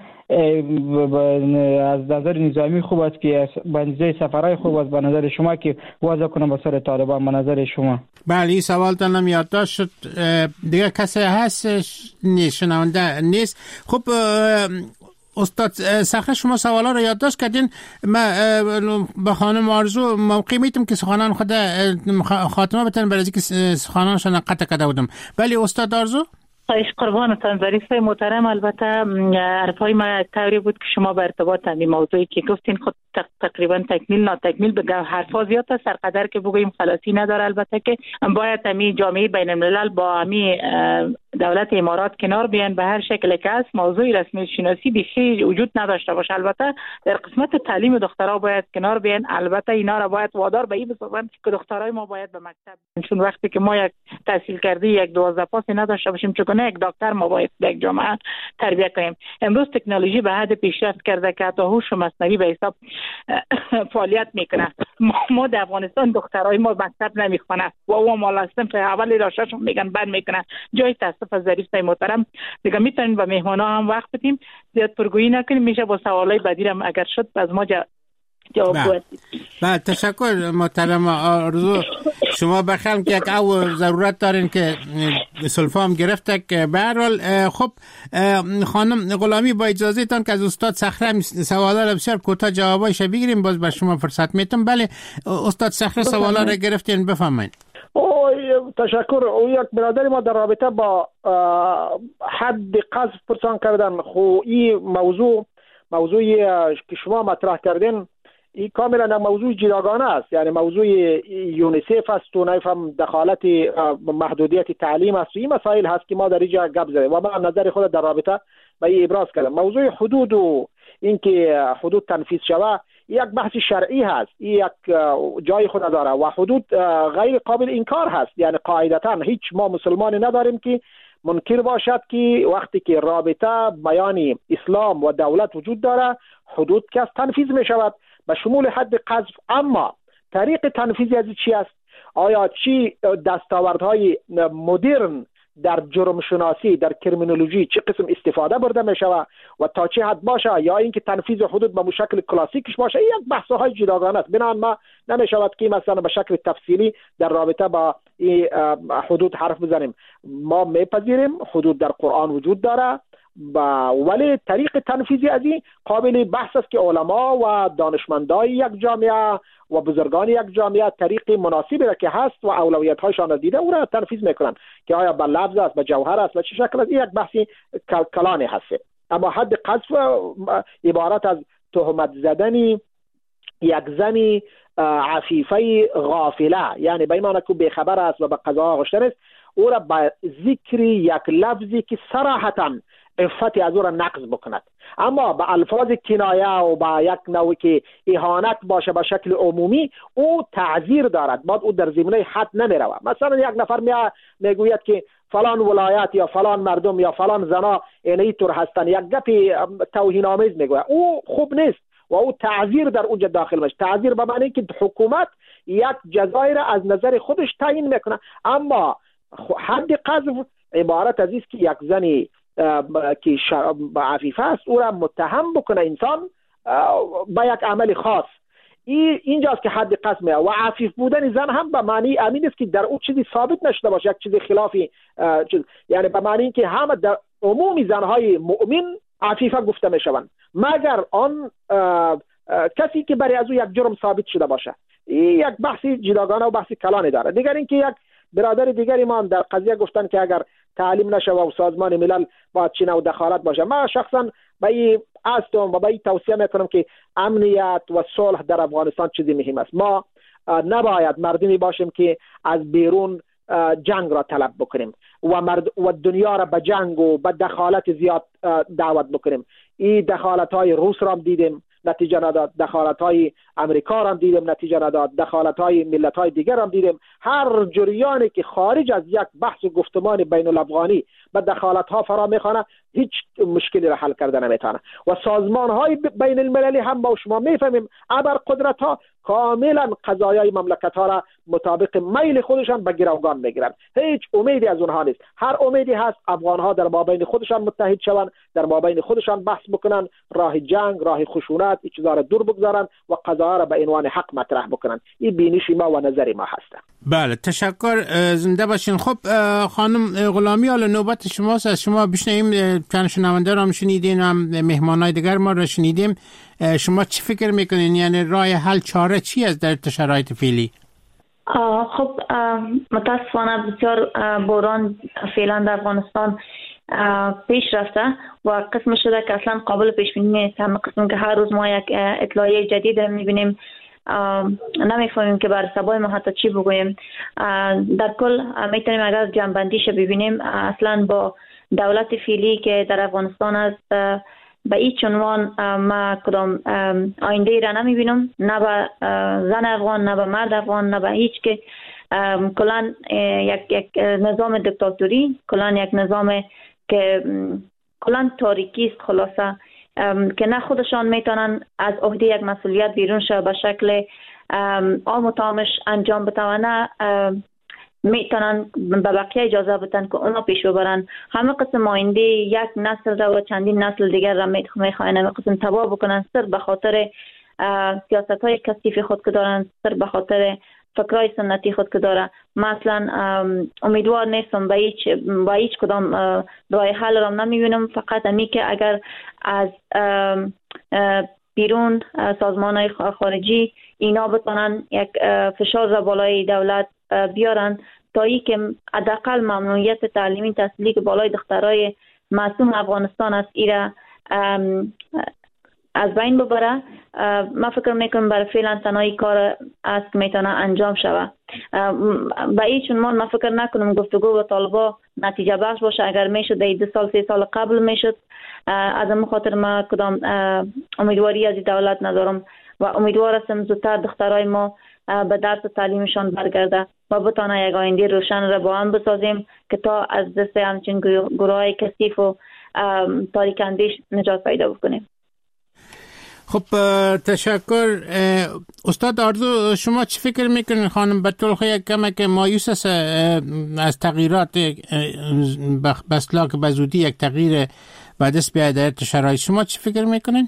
از نظر نظامی خوب است که بندیزه سفرهای خوب است به نظر شما که وضع کنه به سر طالبان به نظر شما؟ بله این سوال تانم یادداشت شد. دیگه کسی هست نیست شنونده نیست. خب استاد صخره شما سوالا رو یادداشت کردین. من به خانم آرزو موقع میتونم که سخنان خود خاتمه بتن برای که سخنانشون قطع کرده بودم. ولی استاد آرزو خواهش قربانتان ظریف محترم. البته حرفای ما طوری بود که شما به ارتباط همین موضوعی که گفتین خود تقریبا تکمیل نا تکمیل بگه حرفا زیاد است، سرقدر که بگوییم خلاصی نداره. البته که باید همین جامعه بین الملل با همین دولت امارات کنار بیان به هر شکل که است. موضوع رسمی شناسی بیخی وجود نداشته باشه. البته در قسمت تعلیم دخترها باید کنار بیان. البته اینا را باید وادار به این بسازن که دخترای ما باید به مکتب، چون وقتی که ما یک تحصیل کرده یک دوازده پاس نداشته باشیم چون یک دکتر ما باید به یک جامعه تربیت کنیم. امروز تکنولوژی به حد پیشرفت کرده که حتی هوش مصنوعی به حساب فعالیت میکنه. ما در افغانستان دخترای ما مکتب نمیخونه و او مال صنف اول راشاشون میگن بعد میکنه. جای تاسف از ظریف صاحب محترم دیگه میتونیم به مهمانا هم وقت بدیم، زیاد پرگویی نکنیم، میشه با سوالای بعدی هم اگر شد از ما جا جواب بدید. بله تشکر محترم آرزو. شما بخیر که یک او ضرورت دارین که سلفام گرفته که به هر حال خب خانم غلامی با اجازهتان که از استاد صخره سوالا را بسیار کوتاه جوابایش بگیریم باز به شما فرصت میتم. بله استاد صخره سوالا را گرفتین بفرمایید. او تشکر. او یک برادری ما در رابطه با حد قذف پرسان کردن. خو این موضوع موضوعی که شما مطرح کردین این کاملا موضوع جداگانه است، یعنی موضوع یونیسف است و نفهم دخالت محدودیت تعلیم است. این مسائل هست که ما در اینجا گپ زدیم و من نظر خود در رابطه با این ابراز کردم. موضوع حدود و اینکه حدود تنفیذ شوه یک بحث شرعی هست، یک جای خود داره و حدود غیر قابل انکار هست. یعنی قاعدتا هیچ ما مسلمانی نداریم که منکر باشد که وقتی که رابطه بیان اسلام و دولت وجود داره حدود که تنفیذ می شود به شمول حد قذف. اما طریق تنفیذ از چی است؟ آیا چی دستاوردهای مدرن در جرم شناسی در کرمینولوژی چه قسم استفاده برده می شود و تا چه حد باشه، یا اینکه تنفیذ حدود به شکل کلاسیکش باشه، این یک بحث های جداگانه است. بنابراین ما نمی شود که مثلا به شکل تفصیلی در رابطه با این حدود حرف بزنیم. ما میپذیریم حدود در قرآن وجود داره با ولی طریق تنفیذی از این قابل بحث است که علما و دانشمندای یک جامعه و بزرگان یک جامعه طریق مناسبی را که هست و اولویت هایشان را دیده او را تنفیذ میکنن که آیا به لفظ است به جوهر است و چه شکل است. یک بحثی کلانی هست. اما حد قذف عبارت از تهمت زدنی یک زنی عفیفه غافله، یعنی به این معنی که بیخبر است و به قضا آغشته است، او را به ذکر یک لفظی که صراحتاً عفتی از او را نقض بکند، اما به الفاظ کنایه و با یک نوعی که اهانت باشه به شکل عمومی او تعذیر دارد. بعد او در زمینه حد نمی رود. مثلا یک نفر می میگوید که فلان ولایت یا فلان مردم یا فلان زنا اینی طور هستن، یک گپی توهین آمیز میگوید، او خوب نیست و او تعذیر در اونجا داخل میشه. تعذیر به معنی که حکومت یک جزای را از نظر خودش تعیین میکنه. اما حد قذف عبارت از است که یک زنی که عفیفه است او را متهم بکنه انسان با یک عمل خاص. این اینجاست که حد قذف میاد. و عفیف بودن زن هم به معنی امین است که در او چیزی ثابت نشده باشه، یک چیزی خلافی چیز. یعنی به معنی که همه در عمومی زنهای مؤمن عفیفه گفته میشوند مگر آن کسی که برای از او یک جرم ثابت شده باشه. این یک بحثی جداگانه و بحثی کلانی داره. دیگر اینکه یک برادر دیگری ما هم در قضیه گفتن که اگر تعلیم نشه و سازمان ملل باید چی نوع دخالت باشه. من شخصا به این هستم و به این توصیه میکنم که امنیت و صلح در افغانستان چیزی مهم است. ما نباید مردمی باشیم که از بیرون جنگ را طلب بکنیم و مرد و دنیا را به جنگ و به دخالت زیاد دعوت بکنیم. این دخالت های روس را هم دیدیم نتیجه نداد، دخالت های امریکا را هم دیدیم نتیجه نداد، دخالت های ملت های دیگر هم دیدیم. هر جریانی که خارج از یک بحث و گفتمان بین الافغانی به دخالت ها فرا میخوانه هیچ مشکلی را حل کرده نمیتونه. و سازمان های بین المللی هم با شما میفهمیم ابر قدرت ها کاملا قضایای مملکت ها را مطابق میل خودشان به گروگان میگیرن. هیچ امیدی از اونها نیست. هر امیدی هست افغان ها در مابین خودشان متحد شوند، در مابین خودشان بحث بکنن، راه جنگ، راه خشونت این چیزا را دور بگذارن و قضایا را به عنوان حق مطرح بکنن. این بینش ما و نظر ما هست. بله تشکر، زنده باشین. خب خانم غلامی حالا نوبت شماست. از شما بشنویم. چند شنونده را شنیدین هم مهمانای دیگر ما را شنیدیم. شما چی فکر میکنین؟ یعنی راه حل چاره چی است در شرایط فعلی؟ خب متاسفانه بسیار باران فعلا در افغانستان پیش رفته و قسم شده که اصلا قابل پیش بینی نیست. هم قسم که هر روز ما یک اطلاعیه جدید میبینیم، نمیفهمیم که بر سبای ما حتی چی بگوییم. در کل میتونیم اگر جنبندیش ببینیم، اصلا با دولت فعلی که در افغانستان است به هیچ عنوان ما کدام آینده را نمیبینم، نه به زن افغان، نه به مرد افغان، نه به هیچ که. کلان یک یک نظام دیکتاتوری، کلان یک نظام که کلان تاریکی است خلاصه، که نه خودشان میتونن از عهده یک مسئولیت بیرون شو به شکل عام و تامش انجام بدن، نه میتونن به بقیه اجازه بدن که اونا پیش ببرن. همه قسم آینده یک نسل را و چندین نسل دیگر را میخواین همه قسم تباه بکنن، سر به خاطر سیاست های کثیف خود که دارن، سر به خاطر فکرای سنتی خود که داره. مثلا امیدوار نیستم به هیچ با هیچ کدام راه حل را نمیبینم، فقط امی که اگر از بیرون سازمان های خارجی اینا بتونن یک فشار را بالای دولت بیارن تا ای که حداقل ممنوعیت تعلیمی تحصیلی که بالای دخترای معصوم افغانستان است ایره از بین ببره. من فکر میکنم برای فعلا تنهایی کار است که میتونه انجام شوه. به هیچ عنوان من فکر نکنم گفتگو با طالبا نتیجه بخش باشه. اگر میشد در دو سال سه سال قبل میشد، از این خاطر ما کدام امیدواری از دولت ندارم و امیدوار هستم زودتر دخترای ما به درس و تعلیمشان برگرده و بتانه یک آینده روشن را با هم بسازیم که تا از دست همچین گروه های کثیف و تاریک اندیش نجات پیدا بکنیم. خب تشکر. استاد آرزو، شما چی فکر میکنین؟ خانم بطلخ یک کمک مایوس است از تغییرات بسلا که بزودی یک تغییر به دست بیاید در شرایط. شما چی فکر میکنین؟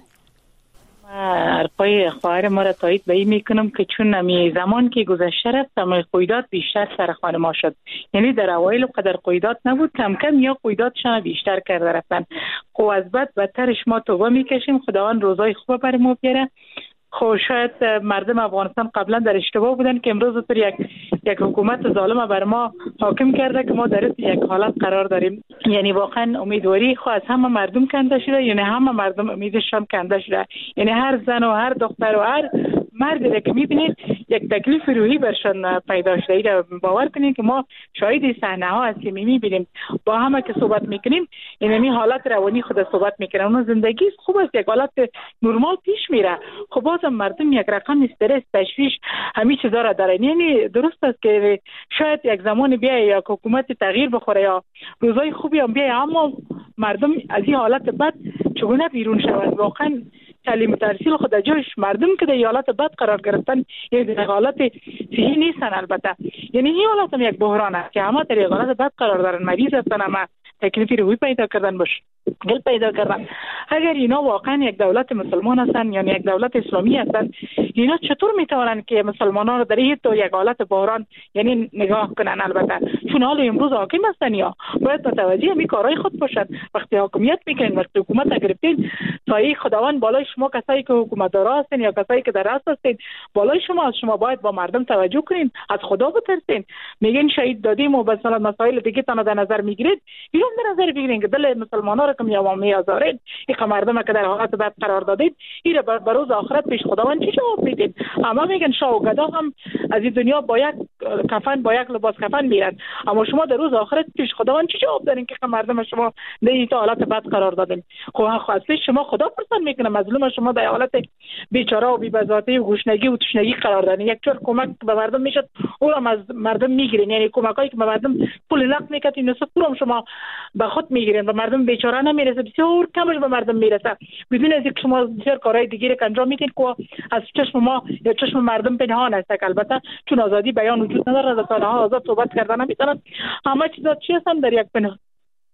حرفای خواهر ما را تایید به این میکنم که چون نمی زمان که گذشته رفت اما قیدات بیشتر سر خانه ما شد. یعنی در اوایل قدر قیدات نبود، کم کم یا قیداتشان بیشتر کرده رفتن. خب از بعد بدترش ما توبه میکشیم، خداوند روزای خوب بر ما بیاره. خب شاید مردم افغانستان قبلا در اشتباه بودن که امروز پر یک یک حکومت ظالم بر ما حاکم کرده که ما در یک حالت قرار داریم. یعنی واقعا امیدواری خو از همه مردم کنده شده، یعنی همه مردم امیدشان کنده شده. یعنی هر زن و هر دختر و هر مردی که میبینید یک تکلیف روحی برشان پیدا شده. ایره باور کنید که ما شاهد صحنه ها هست که میبینیم، با همه که صحبت میکنیم یعنی می حالت روانی خود صحبت میکنیم. اون زندگی خوب است، یک حالت نرمال پیش میره. خب بازم مردم یک رقم استرس، تشویش، همین چیزا را دارن. یعنی درست است که شاید یک زمان بیای یا حکومت تغییر بخوره یا روزای خوبی هم بیای، اما مردم از این حالت بد چگونه بیرون شود؟ واقعا تعلیم تحصیل خود جایش مردم که در حالت بد قرار گرفتن، یعنی در حالت صحیح نیستن. البته یعنی این حالت هم یک بحران است که همه در حالت بد قرار دارن، مریض هستن، همه تکلیفی روحی پیدا کردن، باش گل پیدا کردن. اگر اینا واقعا یک دولت مسلمان هستن یعنی یک دولت اسلامی هستن، اینا چطور میتونن که مسلمانان رو در این تو یک حالت بحران یعنی نگاه کنن؟ البته چون حال امروز حاکم هستن، یا باید متوجه همین کارهای خود باشن. وقتی حاکمیت میکنین، وقتی حکومت گرفتین، سایه خداوند بالای شما، کسایی که حکومت دار هستین یا کسایی که در راست هستین بالای شما، از شما باید با مردم توجه کنین، از خدا بترسین. میگین شهید دادیم و مثلا مسائل دیگه تنها در نظر میگیرید، اینو در نظر بگیرین که دل مسلمانان رو که میاوامی آزارید، این مردم که در حالت بد قرار دادید، این رو بر روز آخرت پیش خداوند چی جواب میدید؟ اما میگن شاه و گدا هم از این دنیا با یک کفن با یک لباس کفن میرن، اما شما در روز آخرت پیش خداوند چی جواب دارین که مردم شما در این حالت بد قرار دادین؟ خب اصلا شما خدا پرسان میکنه، مظلوم شما در حالت بیچاره و بی‌بزاتی و گوشنگی و تشنگی قرار دادین. یک جور کمک به مردم میشد، او را از مردم میگیرین. یعنی کمکایی که به مردم پول نقد میکردین نصف پولم شما به خود میگیرین، به مردم بیچاره نمیرسه، بسیار کمش به مردم میرسه. بدون از اینکه شما بسیار کارهای دیگه که انجام میدین که از چشم ما یا چشم مردم پنهان است. البته چون آزادی بیان وجود نداره، رسانه‌ها آزاد صحبت کردن نمیتونن، همه چیزا چی هستن در یک پنهان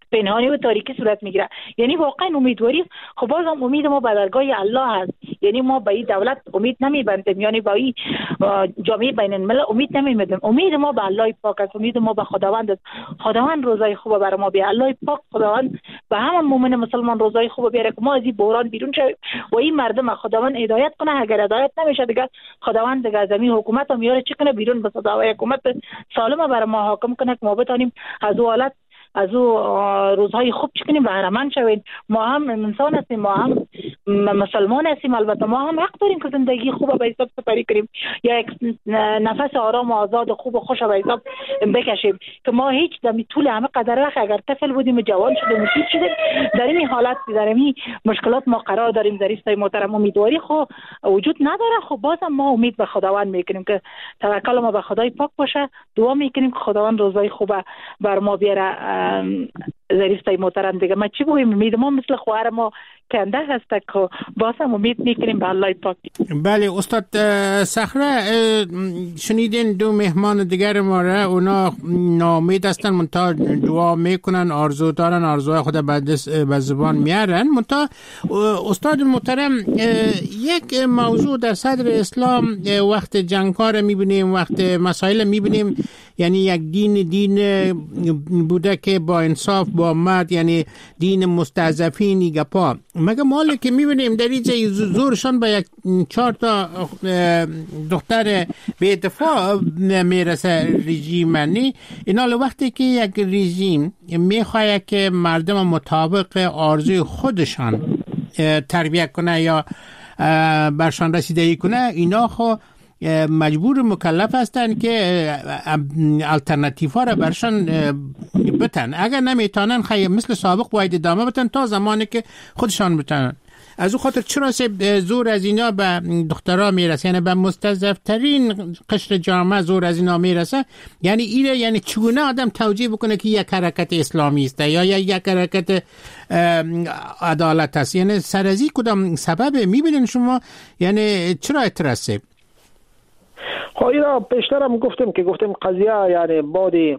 پنهانی و تاریکی صورت میگیره. یعنی واقعا امیدواری خب باز هم امید ما به درگاه الله هست. یعنی ما به این دولت امید نمیبندیم، یعنی با این جامعه بین الملل امید نمیبندیم. امید ما به الله پاک است، امید ما به خداوند است. خداوند روزای خوب بر ما بیاره. الله پاک خداوند به همه مؤمن مسلمان روزای خوب بیاره که ما از این بحران بیرون شویم و این مردم خداوند هدایت کنه. اگر هدایت نمیشه دیگه خداوند دیگه از این حکومت هم میاره چی کنه بیرون به صدا حکومت سالم بر ما حاکم کنه که ما بتونیم از اون حالت از او روزهای خوب چکنیم بهره‌مند شویم. ما هم انسان هستیم، ما هم مسلمان هستیم، البته ما هم حق داریم که زندگی خوب به حساب سپری کنیم یا یک نفس آرام و آزاد و خوب و خوش به حساب بکشیم که ما هیچ دمی طول همه قدر وقت اگر طفل بودیم و جوان شدیم و پیر شدیم در این حالت در این مشکلات ما قرار داریم. در این محترم امیدواری خو وجود نداره. خب بازم ما امید به خداوند میکنیم که توکل ما به خدای پاک باشه. دعا میکنیم که خداوند روزای خوب بر ما بیاره. زریستای محترم دیگه ما چی بگویم؟ امید ما مثل خواهر ما کنده هست که باز هم امید میکنیم به الله پاک. بله استاد صخره، شنیدین دو مهمان دیگر ما را، اونا ناامید هستن منتها دعا میکنن، آرزو دارن، آرزوهای خود به زبان میارن. منتها استاد محترم یک موضوع در صدر اسلام وقت جنگ‌ها میبینیم، وقت مسائل میبینیم، یعنی یک دین دین بوده که با انصاف با مرد، یعنی دین مستضعفین گپا. مگه مالی که میبینیم در اینجا زورشان به یک چهار تا دختر به اتفاق میرسه رژیم نی. اینا وقتی که یک رژیم میخواه که مردم مطابق آرزوی خودشان تربیت کنه یا برشان رسیدگی کنه، اینا خو مجبور مکلف هستند که الटरनेटिव ها را برشان بتن. اگر نمیتونن خیلی مثل سابق باید ادامه بتن تا زمانی که خودشان بتنن. از او خاطر چرا زور از اینا به دخترها میرسه، یعنی به مستضعفترین قشر جامعه زور از اینا میرسه؟ یعنی ایره، یعنی چگونه آدم توجیه بکنه که یک حرکت اسلامی است یا یک حرکت عدالت است؟ یعنی سرازی کدام سبب میبینین شما؟ یعنی چرا اترسه؟ خب اینا پیشتر هم گفتیم که گفتیم قضیه یعنی بعضی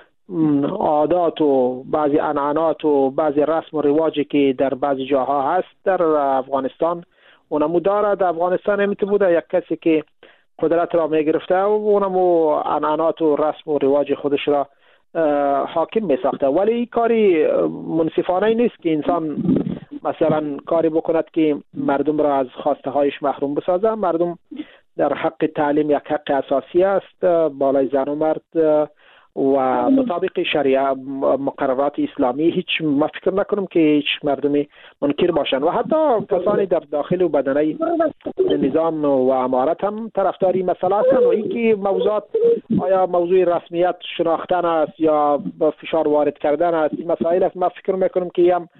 عادات و بعضی عنعنات و بعضی رسم و رواجی که در بعضی جاها هست در افغانستان اونمو داره. در افغانستان همیت بوده یک کسی که قدرت را میگرفته و اونمو عنعنات و رسم و رواج خودش را حاکم میساخته. ولی این کاری منصفانه نیست که انسان مثلا کاری بکند که مردم را از خواسته هایش محروم بسازه. مردم در حق تعلیم یک حق اساسی است بالای زن و مرد و مطابق شریعه مقررات اسلامی. هیچ ما فکر نکنم که هیچ مردمی منکر باشند و حتی کسانی در داخل و بدنه نظام و امارت هم طرفداری مسئله هستند. و اینکه موضوعات آیا موضوع رسمیت شناختن است یا فشار وارد کردن است، این مسائل است. ما فکر میکنم که هم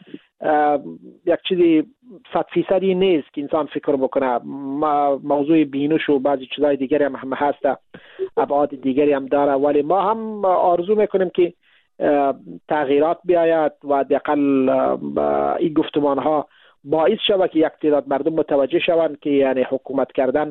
یک چیزی صد فیصدی نیست که انسان فکر بکنه. موضوع بینش و بعضی چیزای دیگری هم, هم هست، ابعاد دیگری هم داره، ولی ما هم آرزو میکنیم که تغییرات بیاید و حداقل این گفتمان ها باعث شود که یک تعداد مردم متوجه شوند که یعنی حکومت کردن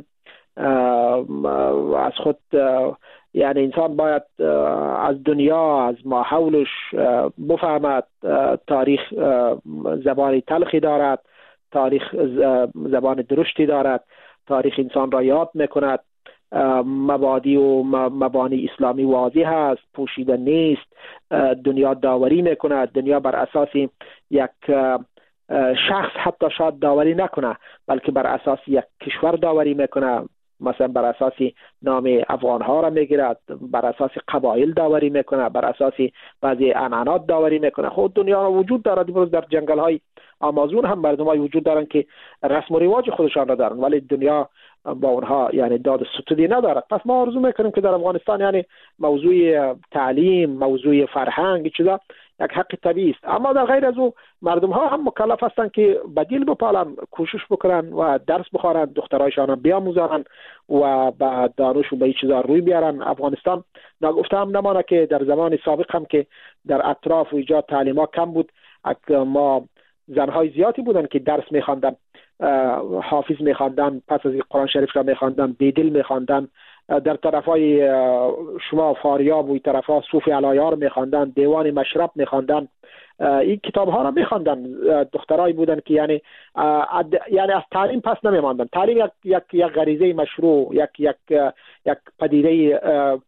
از خود، یعنی انسان باید از دنیا از ما حولش بفهمد تاریخ زبان تلخی دارد، تاریخ زبان درشتی دارد، تاریخ انسان را یاد میکند، مبادی و مبانی اسلامی واضح است، پوشیده نیست، دنیا داوری میکند. دنیا بر اساس یک شخص حتی شاید داوری نکنه، بلکه بر اساس یک کشور داوری میکنه. مثلا بر اساس نام افغان ها را میگیرد، بر اساس قبایل داوری میکنه، بر اساس بعضی عنعنات داوری میکنه. خود دنیا را وجود دارد. امروز در جنگل های آمازون هم مردم های وجود دارند که رسم و رواج خودشان را دارند، ولی دنیا با اونها یعنی داد ستودی ندارد. پس ما آرزو میکنیم که در افغانستان یعنی موضوع تعلیم، موضوع فرهنگ چیزا یک حق طبیعی است. اما در غیر از او مردم ها هم مکلف هستند که بدیل بپالن، کوشش بکنن و درس بخوانند، دخترایشان بیاموزند و به دانش و به این چیزا روی بیارن. افغانستان نگفته هم نمانه که در زمان سابق هم که در اطراف و ایجاد تعلیم ها کم بود، ما زنهای زیادی بودن که درس میخواندن، حافظ میخواندن، پس از قرآن شریف را میخواندن، بیدل میخواندن، در طرفای شما فاریاب و طرفا صوفی علایار میخواندن، دیوان مشرب میخواندن، این کتاب ها را میخواندن. دخترایی بودن که یعنی یعنی از تعلیم پس نمیماندن. تعلیم یک یک یک غریزه مشروع، یک یک یک پدیده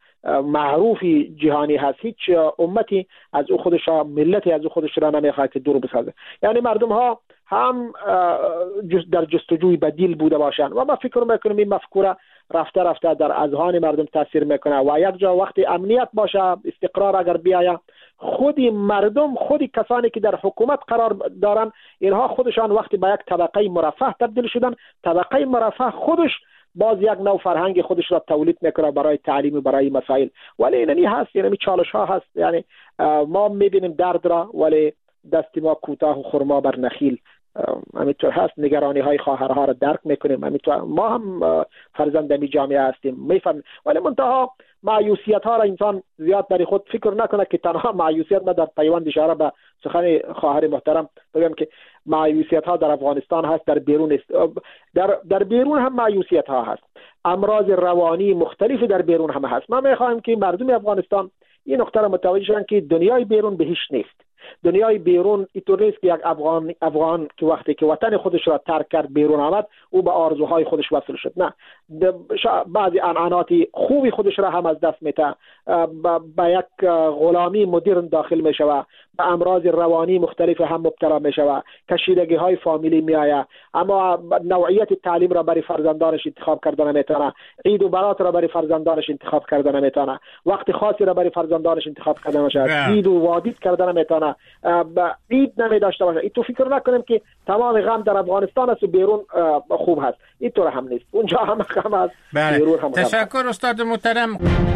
معروفی جهانی هست. هیچ امتی از او خودش را، ملتی از او خودش را نمیخواد که دور بسازه. یعنی مردم ها هم در جستجوی بدیل بوده باشند و ما فکر میکنم این مفکوره رفته رفته در اذهان مردم تاثیر میکنه و یک جا وقتی امنیت باشه، استقرار اگر بیاید، خودی مردم، خودی کسانی که در حکومت قرار دارن، اینها خودشان وقتی به یک طبقه مرفه تبدیل شدن، طبقه مرفه خودش باز یک نوع فرهنگ خودش را تولید میکنه برای تعلیم و برای مسائل. ولی اینی هست، یعنی چالش ها هست. یعنی ما میبینیم درد را ولی دست ما کوتاه و خرما بر نخیل. همینطور هست، نگرانی های خواهرها را درک میکنیم. همینطور ما هم فرزند می جامعه هستیم، میفهمیم. ولی منتها مایوسیت ها را انسان زیاد برای خود فکر نکنه که تنها مایوسیت. ما در پیوند اشاره به سخن خواهر محترم بگم که مایوسیت ها در افغانستان هست، در بیرون است. در در بیرون هم مایوسیت ها هست. امراض روانی مختلفی در بیرون هم هست. ما میخوایم که مردم افغانستان این نکته را متوجه شوند که دنیای بیرون به هیچ نیست. دنیای بیرون اینطور نیست که یک افغان افغان که وقتی که وطن خودش را ترک کرد بیرون آمد او به آرزوهای خودش وصل شد. نه، بعضی عنعنات خوبی خودش را هم از دست میده، به یک غلامی مدرن داخل میشوه، به امراض روانی مختلف هم مبتلا میشوه، کشیدگی های فامیلی میآید، اما نوعیت تعلیم را برای فرزندانش انتخاب کردن نمیتونه، عید و برات را برای فرزندانش انتخاب کردن نمیتونه، وقت خاصی را برای فرزندانش انتخاب کردن نمیشه، عید و وادید کردن نمیتونه، عید نمی داشته باشه. این تو فکر نکنیم که تمام غم در افغانستان است و بیرون خوب هست. این طور هم نیست، اونجا هم غم است. بله. تشکر استاد محترم.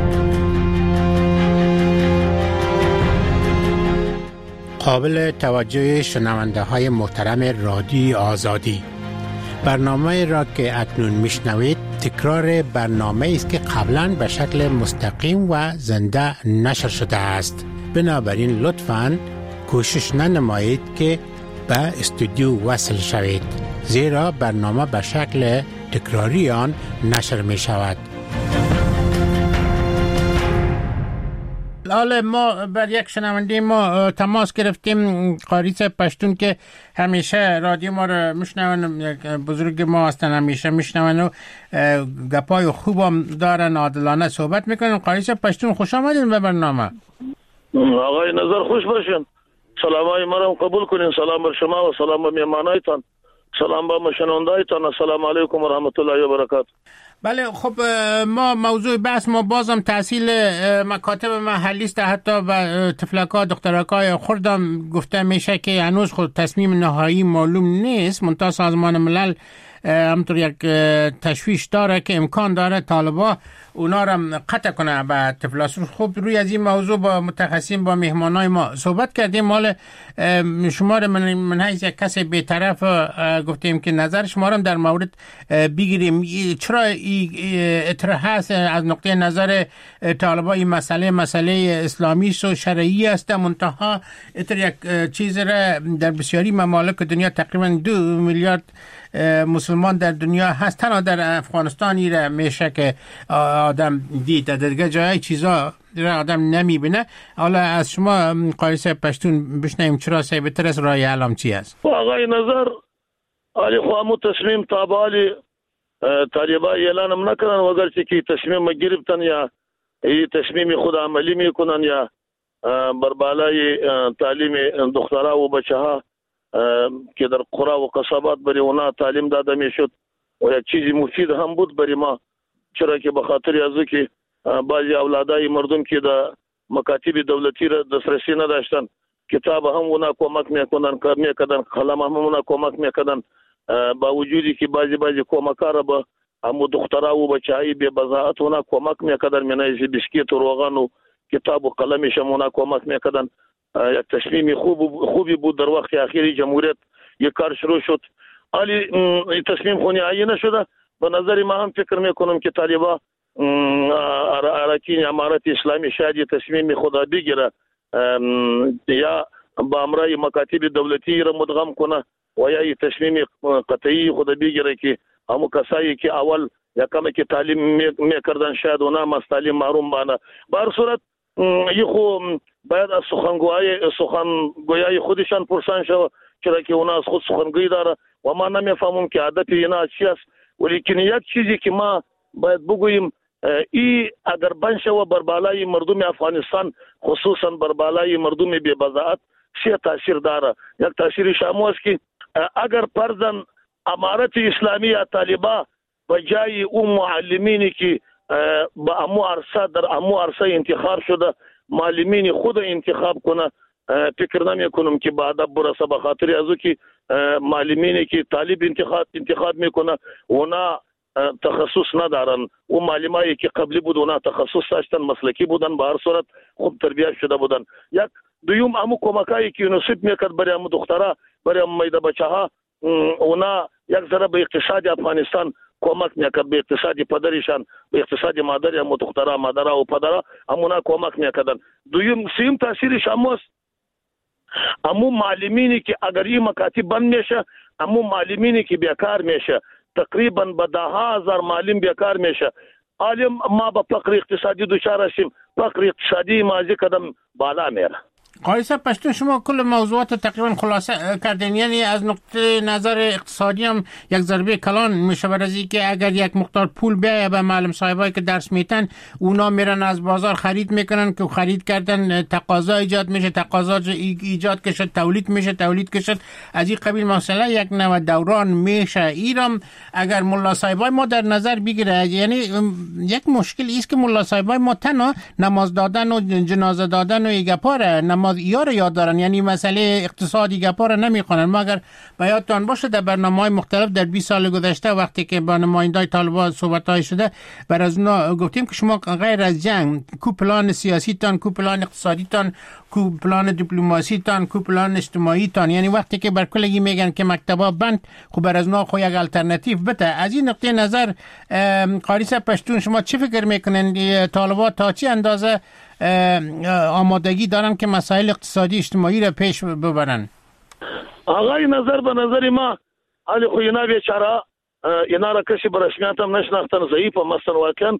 قابل توجه شنونده های محترم رادیو آزادی، برنامه را که اکنون میشنوید تکرار برنامه است که قبلا به شکل مستقیم و زنده نشر شده است. بنابراین لطفاً کوشش ننمایید که به استودیو وصل شوید، زیرا برنامه به شکل تکراری آن نشر می شود. حالا ما بر یک شنونده ما تماس گرفتیم، قاریس پشتون که همیشه رادیو ما رو میشنون، بزرگ ما هستن، همیشه میشنون و گپای خوبم دارن، عادلانه صحبت میکنن. قاریس پشتون خوش آمدین به برنامه. آقای نظر خوش باشین، سلامای ما رو قبول کنین. سلام بر شما و سلام به میهمانایتان، سلام به مشنوندایتان. السلام علیکم و رحمت الله و برکاته. بله، خب ما موضوع بحث ما بازم تحصیل مکاتب محلی است. حتی به طفلکا دخترکای خردم گفته میشه که هنوز خود تصمیم نهایی معلوم نیست. منتها سازمان ملل همطور یک تشویش داره که امکان داره طالبا اونا را قطع کنه به طفلاسون. خب روی از این موضوع با متخصصین، با مهمانای ما صحبت کردیم. مال شما را من من حیث یک کس بی‌طرف گفتیم که نظر شما را در مورد بگیریم. چرا اطراح هست از نقطه نظر طالبا این مسئله مسئله اسلامی و شرعی است، منتها اتر یک چیز را در بسیاری ممالک دنیا تقریبا دو میلیارد مسلمان در دنیا هست، تنها در افغانستانی را میشه که آدم دید، در دیگه جای چیزا را آدم نمیبینه. حالا از شما قاریس پشتون بشنیم چرا سیبتر از رای علام چی است؟ آقای نظر آلی خوامو تصمیم تابالی طالبا اعلانم نکنن، وگرچه که تصمیم گرفتن یا این تصمیم خود عملی میکنن یا بر بالای تعلیم دخترها و بچه ها که در قرى و قصبات برای اونا تعلیم داده میشد و یک چیزی مفید هم بود برای ما، چرا که به خاطر از که بعضی اولادای مردم که در مکاتب دولتی را دسترسی نداشتن، کتاب هم اونا کمک میکنن، کار میکردن، قلم هم اونا کمک میکردن، با وجودی که بعضی بعضی کمک‌ها را به همو دخترها و بچه‌های بی بضاعت اونا کمک میکردن، منایز بیسکیت و روغن و کتاب و قلمش هم اونا کمک میکردن. یک تصمیم خوب خوبی بود. در وقت اخیری جمهوریت یک کار شروع شد، ولی تصمیم خونی عیه نشده. به نظر ما هم فکر میکنم که طالبا اراکین امارت اسلامی شاید تصمیم خدا بگیره یا با امرای مکاتب دولتی را مدغم کنه و یا تصمیم قطعی خدا بگیره که همو کسایی که اول یا کمی که تعلیم میکردن شاید اونا هم از تعلیم محروم بانه. به هر صورت یه خو باید از سخنگوی سخنگویای خودشان پرسان شود، چرا که اونا از خود سخنگوی داره و ما نمیفهمم که هدف اینا چی است. ولیکن یک چیزی که ما باید بگوییم، ای اگر بنشه و بر بالای مردم افغانستان خصوصا بر بالای مردم بی بضاعت چه تاثیر داره. یک تاثیر شامو است که اگر فرضاً امارت اسلامی یا طالبا بجای اون معلمینی که با امو عرصه در امو عرصه انتخاب شده معلمین خود انتخاب کنه، فکر نمی کنم که با ادب برسه، به خاطر ازو که معلمینی که طالب انتخاب انتخاب میکنه اونا تخصص ندارن. اون معلمایی که قبلی بود اونا تخصص داشتن، مسلکی بودن، به هر صورت خوب تربیت شده بودن. یک دویم امو کمکایی که یونیسف میکرد برای امو دخترها، برای امو میده بچه ها، اونا یک ذره به اقتصاد افغانستان کمک میکرد، به اقتصاد پدرشان، به اقتصاد مادر امو دخترها، مادرها و پدرها امونا کمک میکردن. دویم سیم تاثیرش امو امو معلمینی که اگر این مکاتب بند میشه، امو معلمینی که بیکار میشه، تقریبا به ده هزار معلم بیکار میشه. عالم ما به فقر اقتصادی دچار هستیم، فقر اقتصادی مازی قدم بالا میره. قاری صاحب پشتون شما کل موضوعات تقریبا خلاصه کردین، یعنی از نقطه نظر اقتصادی هم یک ضربه کلان میشه بر از که اگر یک مقدار پول بیایه به معلم صاحبایی که درس میتن، اونا میرن از بازار خرید میکنن که خرید کردن تقاضا ایجاد میشه، تقاضا ایجاد کشد تولید میشه، تولید کشد از این قبیل مسئله یک نوع دوران میشه. ایرام اگر ملا صاحبای ما در نظر بگیره، یعنی یک مشکل است که ملا صاحبای ما تنها نماز دادن و جنازه دادن و ایگپاره نماز ایار یاد دارن، یعنی مسئله اقتصادی گپار نمیخوانن. ما اگر به یادتان باشه در برنامه‌های مختلف در بیست سال گذشته وقتی که با نمایندای طالبان صحبت‌های شده، بر از اونا گفتیم که شما غیر از جنگ کو پلان سیاسی تان، کو پلان اقتصادی تان، کو پلان دیپلماسی تان، کو پلان اجتماعی تان، یعنی وقتی که بر کلگی میگن که مکتبا بند، خب بر از اونا خو یک الटरनेटिव بده. از این نقطه نظر قاری صاحب پشتون شما چی فکر میکنن طالبان تا چه اندازه آمادگی دارن که مسائل اقتصادی اجتماعی را پیش ببرن؟ آقای نظر به نظر ما علی خو اینا بیچاره اینا را کسی به رسمیت هم نشناختن، ضعیف هم هستن واقعا.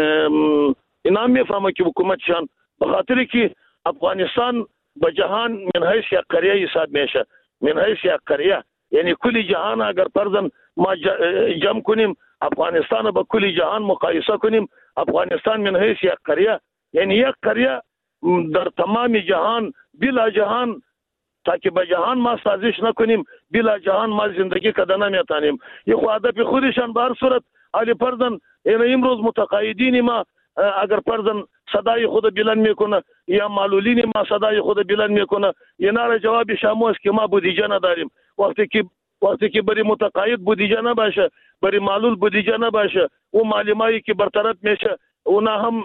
اینا میفهمه که حکومتشان به خاطر که افغانستان به جهان من حیث یک قریه حساب میشه، من حیث یک قریه، یعنی کلی جهان اگر فرضاً ما جمع کنیم افغانستان با کلی جهان مقایسه کنیم، افغانستان من حیث یک قریه، یعنی یک قریه در تمام جهان بلا جهان، تا که به جهان ما سازش نکنیم بلا جهان ما زندگی کده نمیتانیم. یه خو هدف خودشان به هر صورت علی فرضاً این امروز متقاعدین ما اگر فرضاً صدای خود بلند میکنه یا معلولین ما صدای خود بلند میکنه، اینا را جواب شامو است که ما بودجه نداریم. وقتی که وقتی که برای متقاعد بودجه نباشه، برای معلول بودجه نباشه، او معلمایی که برطرف میشه اونا هم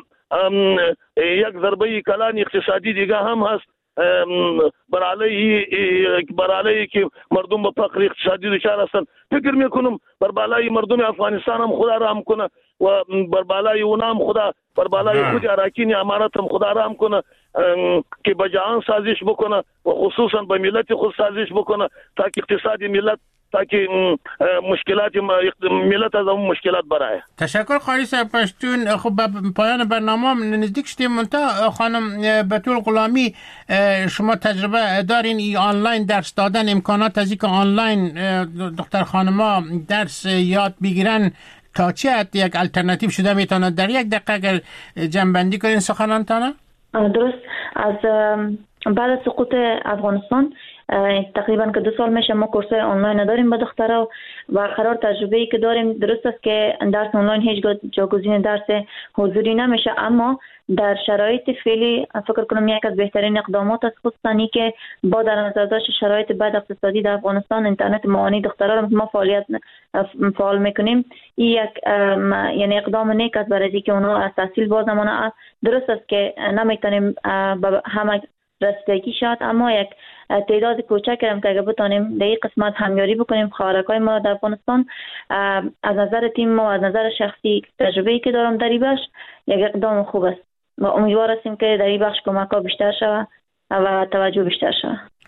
یک ضربه کلان اقتصادی دیگه هم هست بر علیه بر علیه که مردم به فقر اقتصادی دچار هستند. فکر میکنم بر بالای مردم افغانستان هم خدا رحم کنه و بر بالای اونا هم خدا، بر بالای خود اراکین امارت هم خدا رحم کنه که به جهان سازش بکنه و خصوصا به ملت خود سازش بکنه تا که اقتصادی ملت تا که مشکلات ملت از اون مشکلات برای. تشکر قاری صاحب پشتون. خب پایان برنامه نزدیک شدیم. منتها خانم بتول غلامی شما تجربه دارین ای آنلاین درس دادن، امکانات از اینکه آنلاین دختر خانما درس یاد بگیرن تا چه حد یک الटरनेटिव شده میتونه؟ در یک دقیقه اگر جنبندی کنین سخنانتانه. درست. از بعد از سقوط افغانستان تقریبا که دو سال میشه ما کورسای آنلاین داریم با دخترها و قرار تجربه‌ای که داریم درست است که درس آنلاین هیچ جاگزین درس حضوری نمیشه، اما در شرایط فعلی فکر کنم یک از بهترین اقدامات است، خصوصا که با در نظر داشت شرایط بد اقتصادی در افغانستان اینترنت معانی دخترها را ما فعالیت فعال میکنیم. این یک یعنی اقدام نیک است برای اینکه اونها از تحصیل بازنمونه. درست است که نمیتونیم همه رسیدگی شد، اما یک تعداد کوچک هم که اگه بتانیم در این قسمت همیاری بکنیم خواهرکای ما در افغانستان، از نظر تیم ما و از نظر شخصی تجربه‌ای که دارم در این بخش یک اقدام خوب است و امیدوار هستیم که در این بخش کمک ها بیشتر شود و توجه بیشتر شود.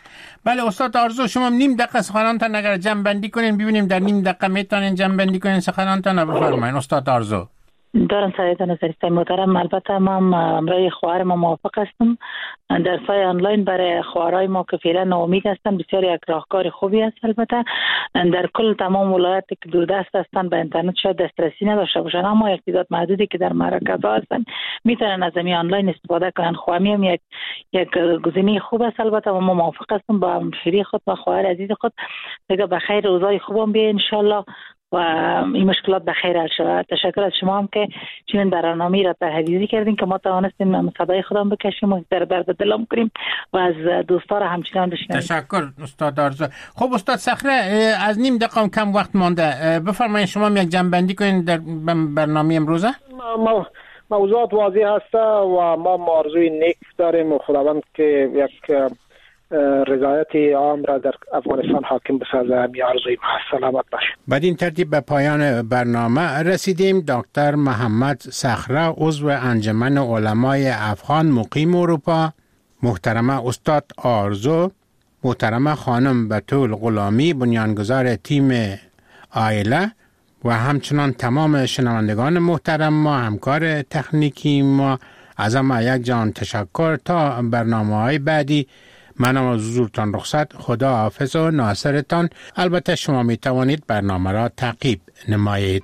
بله استاد آرزو، شما نیم دقیقه سخنانتان اگر جمع بندی کنین ببینیم در نیم دقیقه میتونین جمع بندی کنین سخنانتان. بفرمایید استاد آرزو. دارم سریعتان نظریستای محترم. البته ما امرای خواهر ما موافق هستم. درسای آنلاین برای خواهرای ما که فعلا ناامید هستن بسیار یک راهکار خوبی است. البته در کل تمام ولایت که دوردست هستن به اینترنت شاید دسترسی نداشته باشن، اما یک تعداد محدودی که در مراکزها هستن میتونن از این آنلاین استفاده کنن. خواهمی هم یک یک گزینه خوب است. البته ما موافق هستم با همشری خود و خواهر عزیز خود دیگه به خیر روزای خوبم بیه ان شاء الله و این مشکلات به خیر حل شود. تشکر از شما هم که چنین برنامه‌ای را تهیه کردین که ما توانستیم صدای خودمون بکشیم و در درد دلم کنیم و از دوستا را همچنان بشنویم. تشکر استاد آرزو. خب استاد صخره، از نیم دقیقه کم وقت مانده، بفرمایید شما یک جنبندی کنین در برنامه امروزه. ما موضوعات واضح هست و ما آرزوی نیک داریم و خداوند که یک رضایت عام را در افغانستان حاکم بسازه. می آرزوی ما سلامت باشه. بعد این ترتیب به پایان برنامه رسیدیم. دکتر محمد صخره، عضو انجمن علمای افغان مقیم اروپا، محترمه استاد آرزو، محترمه خانم بتول غلامی، بنیانگذار تیم عائله و همچنان تمام شنوندگان محترم ما، همکار تکنیکی ما، از همه یک جان تشکر. تا برنامه‌های بعدی من از حضورتان رخصت. خدا حافظ و ناصرتان. البته شما می توانید برنامه را تعقیب نمایید.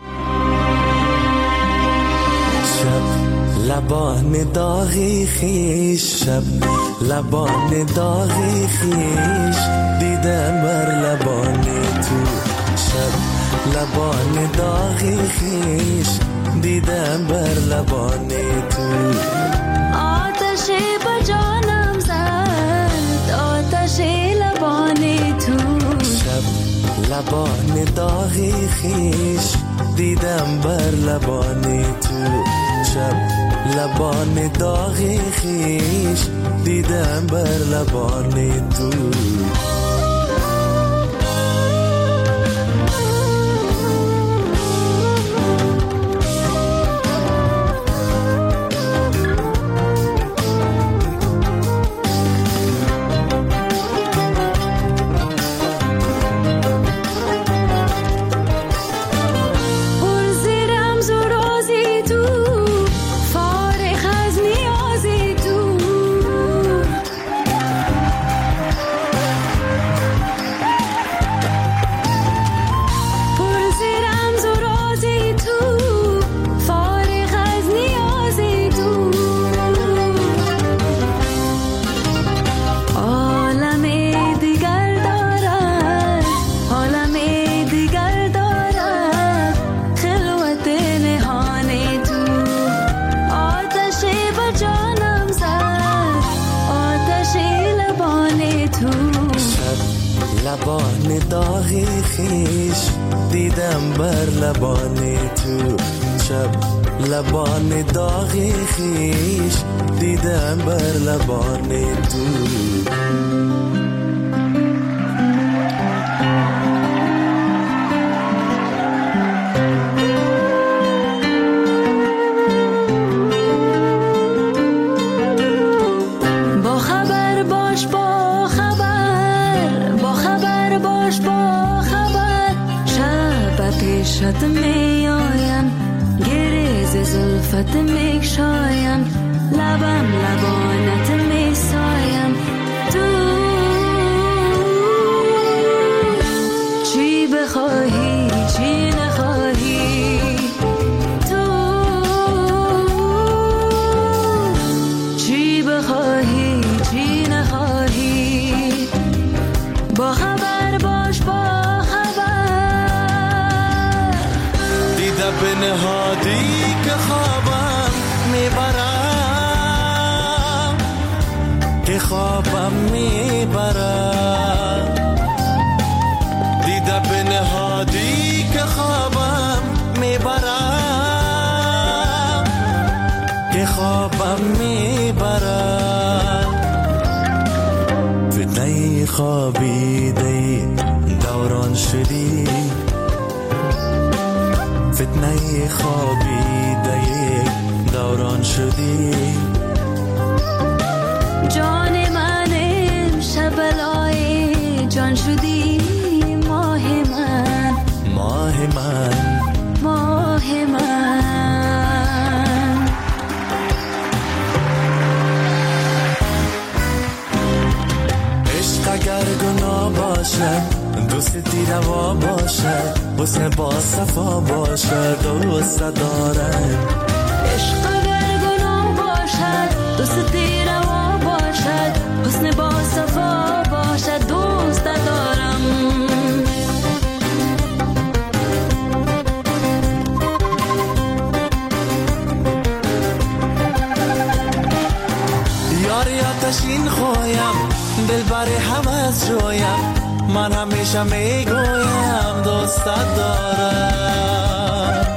شب لبان داغی خیش، شب لبان داغی خیش، دیدم بر لبان تو. شب لبان داغی خیش، دیدم بر لبان تو. آتش با جانم زد، آتش لبان تو. شب لبان داغی خیش، دیدم بر لبان تو. شب لبان داغی خیش، دیدم بر لبان تو. لبان داغی خیش، دیدم بر لبان تو. شب لبان داغی خیش، دیدم بر لبان تو. پیشت می آیم، گریز زلفت می شایم، لبم لبانت می سایم. تو چی بخواهی چی نخواهی، تو چی بخواهی چی نخواهی، با خبر باش با به نهادی که خوابم میبرم، که خوابم میبرم. دیده به نهادی که خوابم میبرم، که خوابم میبرم. فتنه خوابیده دوران شدی، فتنه خوابیده دوران شدی. جان من امشب لای دوران شدی ماه من، ماه من، ماه من. عشق اگر گناه باشه، دوستی روا باشه، حسن با صفا باشه، دوست دارم. عشق اگر گناه باشد، دوستی روا باشد، حسن با صفا باشد، دوست دارم. یاری آتشین خویم، دل بری حوض جویم، من همیشه میگویم دوست دارم.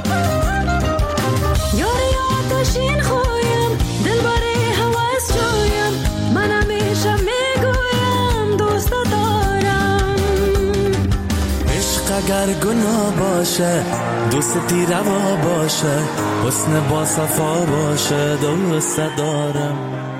یاری آتشین خویم، دل بری حوض جویم، من همیشه میگویم دوست دارم. عشق اگر گناه باشه، دوستی روا باشه، حسن با صفا باشه، دوست دارم.